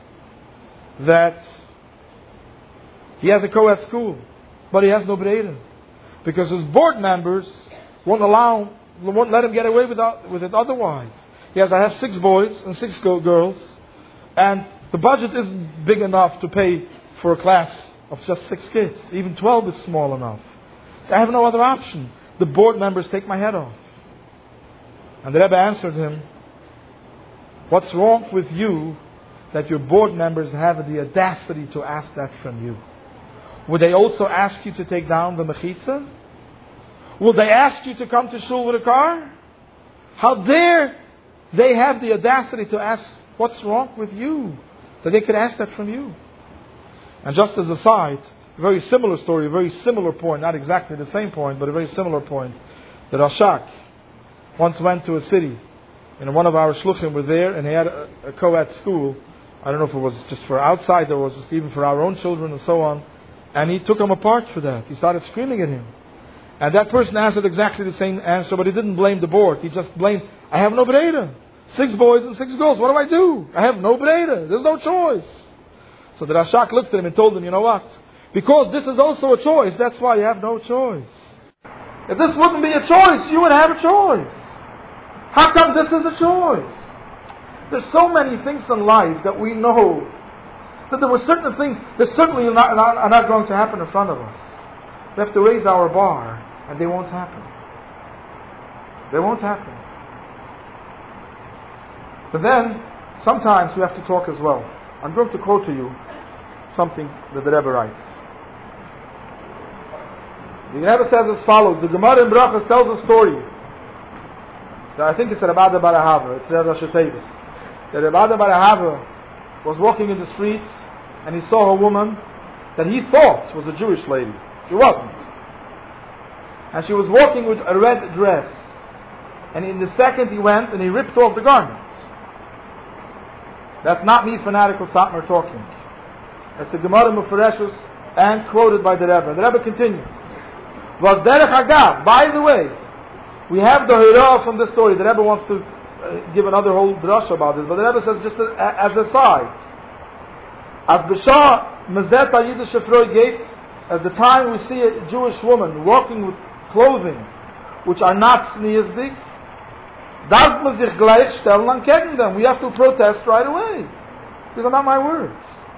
that he has a co-ed school, but he has no breira, because his board members won't allow, won't let him get away with, with it otherwise. He has, I have six boys and six girls, and the budget isn't big enough to pay for a class of just six kids. Even twelve is small enough. So I have no other option. The board members take my head off. And the Rebbe answered him, what's wrong with you that your board members have the audacity to ask that from you? Would they also ask you to take down the mechitza? Will they ask you to come to shul with a car? How dare they have the audacity to ask, what's wrong with you? That they could ask that from you. And just as a side, a very similar story, a very similar point, not exactly the same point, but a very similar point, that Rashak once went to a city, and one of our shluchim were there, and he had a, a co-ed school. I don't know if it was just for outside, or was just even for our own children and so on. And he took him apart for that. He started screaming at him. And that person answered exactly the same answer, but he didn't blame the board. He just blamed, I have no breira. Six boys and six girls. What do I do? I have no breira. There's no choice. So the Rashak looked at him and told him, you know what? Because this is also a choice, that's why you have no choice. If this wouldn't be a choice, you would have a choice. How come this is a choice? There's so many things in life that we know that there were certain things that certainly are not, not, are not going to happen in front of us. We have to raise our bar, and they won't happen. They won't happen. But then, sometimes we have to talk as well. I'm going to quote to you something that the Rebbe writes. The Rebbe says as follows. The Gemara in Brachos tells a story. I think it's Rabbi Bar Ahava. It's Rebbe Shetayvis. That Rabbi Bar Ahava was walking in the streets and he saw a woman that he thought was a Jewish lady. She wasn't. And she was walking with a red dress. And in the second he went and he ripped off the garment. That's not me, fanatical Satmar, talking. It's a Gemara Mufareshus and quoted by the Rebbe. The Rebbe continues. Was derech hagav. By the way, we have the Hira from this story. The Rebbe wants to uh, give another whole drasha about this, but the Rebbe says just a, as a side. As B'shah Mezet HaYiddish Shefroi Gate, at the time we see a Jewish woman walking with clothing which are not tzniusdik, darf man sich gleich stellen and gegen them. We have to protest right away. These are not my words.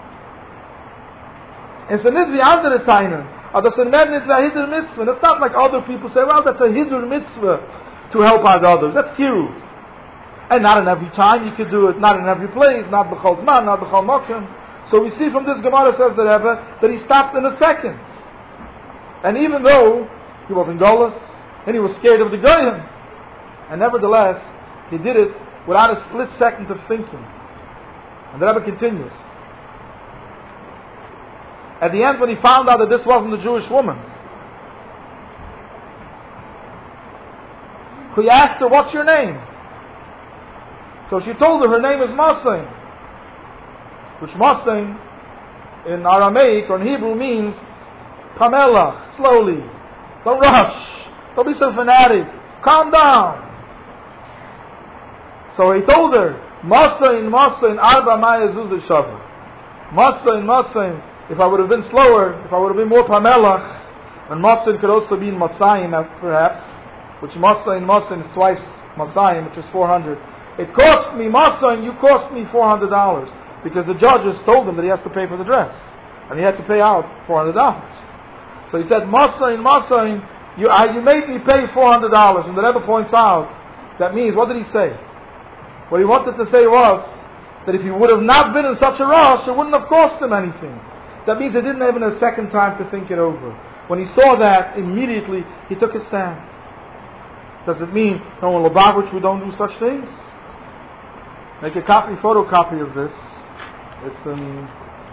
It's a nicht wie andere Teinen. But it's a hiddur mitzvah. It's not like other people say, well, that's a hiddur mitzvah to help out others. That's kiruv. And not in every time you could do it, not in every place, not b'chol zman, not b'chol mokim. So we see from this Gemara, says the Rebbe, that he stopped in a second. And even though he was in Golas, and he was scared of the Goyim, and nevertheless, he did it without a split second of thinking. And the Rebbe continues. At the end, when he found out that this wasn't a Jewish woman, he asked her, what's your name? So she told her her name is Masain, which Masain in Aramaic or in Hebrew means Pamela, slowly. Don't rush. Don't be so fanatic. Calm down. So he told her, Masain, Masain, Arba Maya Zuzah Shava. Masain, Masain, if I would have been slower, if I would have been more Pamelach, and Masain could also be in Masayim perhaps, which Masain, Masain is twice Masayim, which is four hundred. It cost me, Masain, you cost me four hundred dollars. Because the judges told him that he has to pay for the dress. And he had to pay out four hundred dollars. So he said, Masain, Masain, you, I, you made me pay four hundred dollars. And the Rebbe points out, that means, what did he say? What he wanted to say was, that if he would have not been in such a rush, it wouldn't have cost him anything. That means he didn't have even a second time to think it over. When he saw that, immediately he took his stance. Does it mean, no, in Lubavitch we don't do such things? Make a copy, photocopy of this. It's in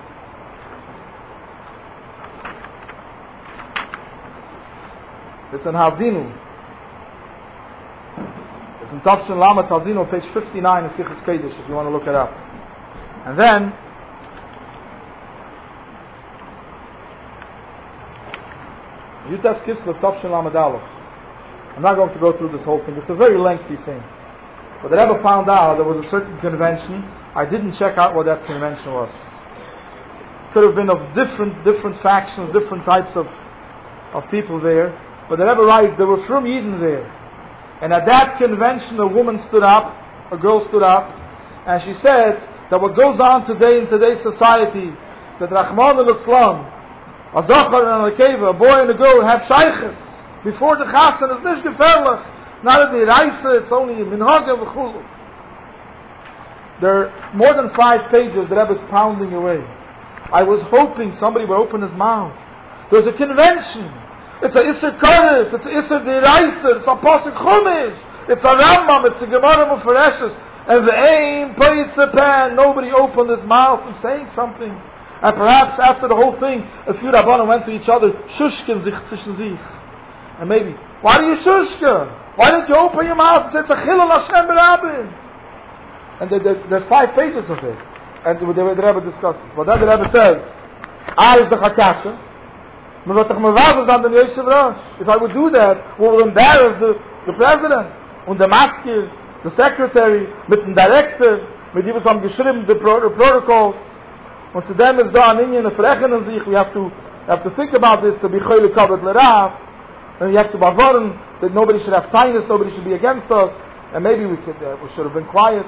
It's in Havdinu. It's in Tavshin Lama Tazino, page fifty-nine in Sichas Kodesh, if you want to look it up. And then Yutas Kislev Tavshin Lama Dalach. I'm not going to go through this whole thing. It's a very lengthy thing. But the Rebbe found out there was a certain convention. I didn't check out what that convention was. Could have been of different different factions, different types of of people there. But the Rebbe writes, there were from Eden there. And at that convention, a woman stood up, a girl stood up, and she said that what goes on today in today's society, that Rahman al-Islam, a Zachar and a Keva, a boy and a girl have shaykhs before the Chassan is nicht gefährlich. Not at the Reise, it's only Minhagah v'chulu. There are more than five pages the Rebbe is pounding away. I was hoping somebody would open his mouth. There's a convention. It's a Isser Kodesh, it's a Isser D'Reise, it's a Pasuk Chumash, it's a Rambam, it's a Gemara Mufareshes, and the aim, Peitze Pan, nobody opened his mouth and saying something. And perhaps after the whole thing, a few Rabbanim went to each other, Shushken sich zwischen sich. And maybe, why do you Shushka? Why don't you open your mouth and say, it's a Chilul Hashem B'Rabbin? And there, there, there's five pages of it. And the, the, the Rebbe discusses. But then the Rebbe says, I is the Chakasha. If I would do that, we will embarrass the, the president, und der Maske, the secretary, mit dem director, mit dem was haben geschrieben, the, pro, the protocols. Und zu dem ist da an Indien, verrechnen sich, we have to, have to think about this, to be choyle kabbat l'rav, and you have to bavaren, that nobody should have kindness, nobody should be against us, and maybe we could, uh, we should have been quiet.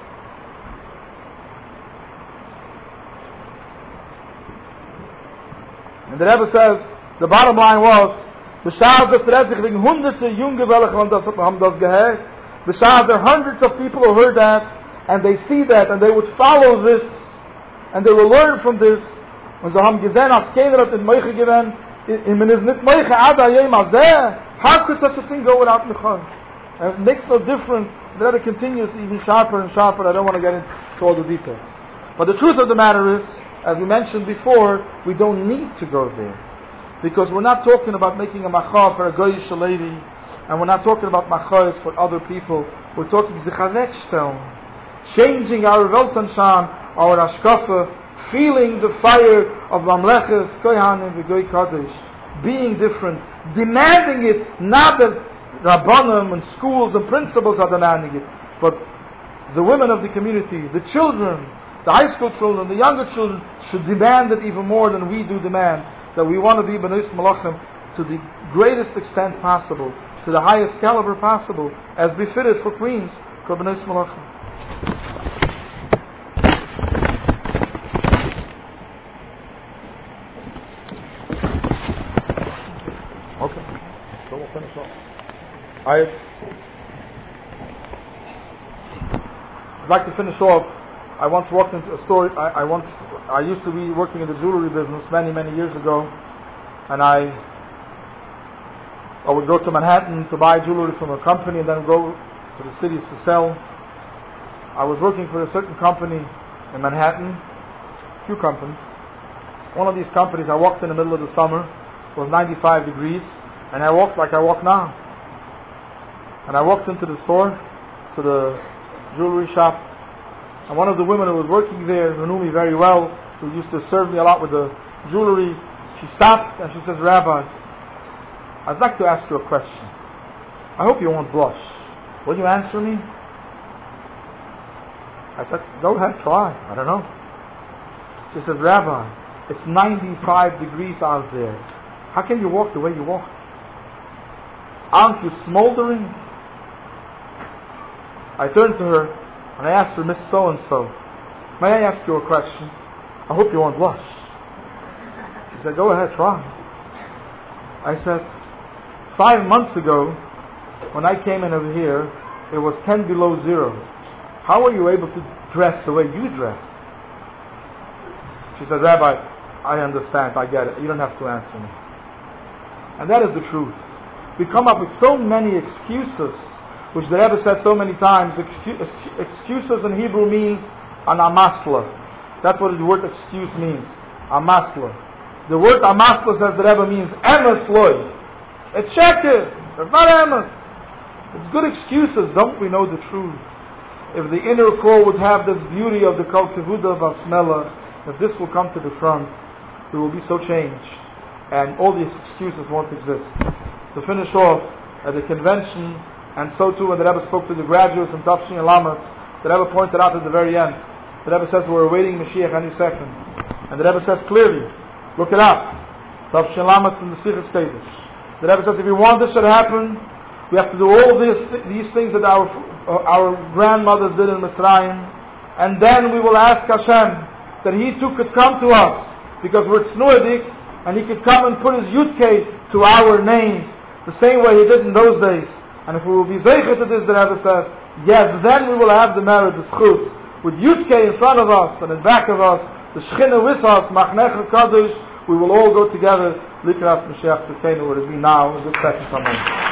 And the Rebbe says, the bottom line was, B'shah das redt sich wegen hunderte junge Welchen haben das, haben das gehört. B'shah there are hundreds of people who heard that, and they see that, and they would follow this, and they will learn from this. Und sie haben gesehen, als keiner hat in Meuche gewinnt, in man ist nicht Meuche, Ada Yem Azeh. How could such a thing go without Mechon? And it makes no difference. The Rebbe continues even sharper and sharper. I don't want to get into all the details. But the truth of the matter is, as we mentioned before, we don't need to go there. Because we're not talking about making a macha for a goyish lady, and we're not talking about machas for other people. We're talking zichavekstellen, changing our weltanshan, our ashkafa, feeling the fire of mamleches, kohanim, v'goy kadosh, being different, demanding it, not that rabbanim and schools and principals are demanding it, but the women of the community, the children, the high school children, the younger children should demand it even more than we do demand. That we want to be B'nai Malachim to the greatest extent possible, to the highest caliber possible, as befitted for queens, for B'nai Malachim. Okay, so we'll finish off. I'd like to finish off. I once walked into a store. I, I once, I used to be working in the jewelry business many, many years ago, and I, I would go to Manhattan to buy jewelry from a company, and then go to the cities to sell. I was working for a certain company in Manhattan, a few companies. One of these companies, I walked in the middle of the summer. It was ninety-five degrees, and I walked like I walk now. And I walked into the store, to the jewelry shop. And one of the women who was working there, who knew me very well, who used to serve me a lot with the jewelry, she stopped and she says, Rabbi, I'd like to ask you a question. I hope you won't blush. Will you answer me? I said, go ahead, try. I don't know. She says, Rabbi, it's ninety-five degrees out there. How can you walk the way you walk? Aren't you smoldering? I turned to her and I asked her, Miss So-and-so, may I ask you a question? I hope you won't blush. She said, go ahead, try. I said, five months ago, when I came in over here, it was ten below zero. How are you able to dress the way you dress? She said, Rabbi, I understand, I get it. You don't have to answer me. And that is the truth. We come up with so many excuses, which the Rebbe said so many times. Excu- excuses in Hebrew means an amasla. That's what the word excuse means. Amasla. The word amasla, says the Rebbe, means emes loy. It's sheker. It's not emes. It's good excuses. Don't we know the truth? If the inner core would have this beauty of the Kol Kevuda Basmela, if this will come to the front, we will be so changed. And all these excuses won't exist. To finish off, at the convention, and so too when the Rebbe spoke to the graduates in Tafshin and Lamed, the Rebbe pointed out at the very end, the Rebbe says we're awaiting Mashiach any second. And the Rebbe says clearly, look it up, Tafshin and Lamed in the Sichas Kodesh. The Rebbe says if we want this to happen, we have to do all these, these things that our, our grandmothers did in Mitzrayim, and then we will ask Hashem that He too could come to us, because we're Tznuadik, and He could come and put His Yudke to our names, the same way He did in those days. And if we will be Zeicher to this, the Rebbe says, yes, then we will have the merit, the Schus, with Yudke in front of us and in back of us, the Shechina with us, Machnech HaKadosh, we will all go together, Likras Mashiach Tzidkeinu, where it be now, in this second Amen.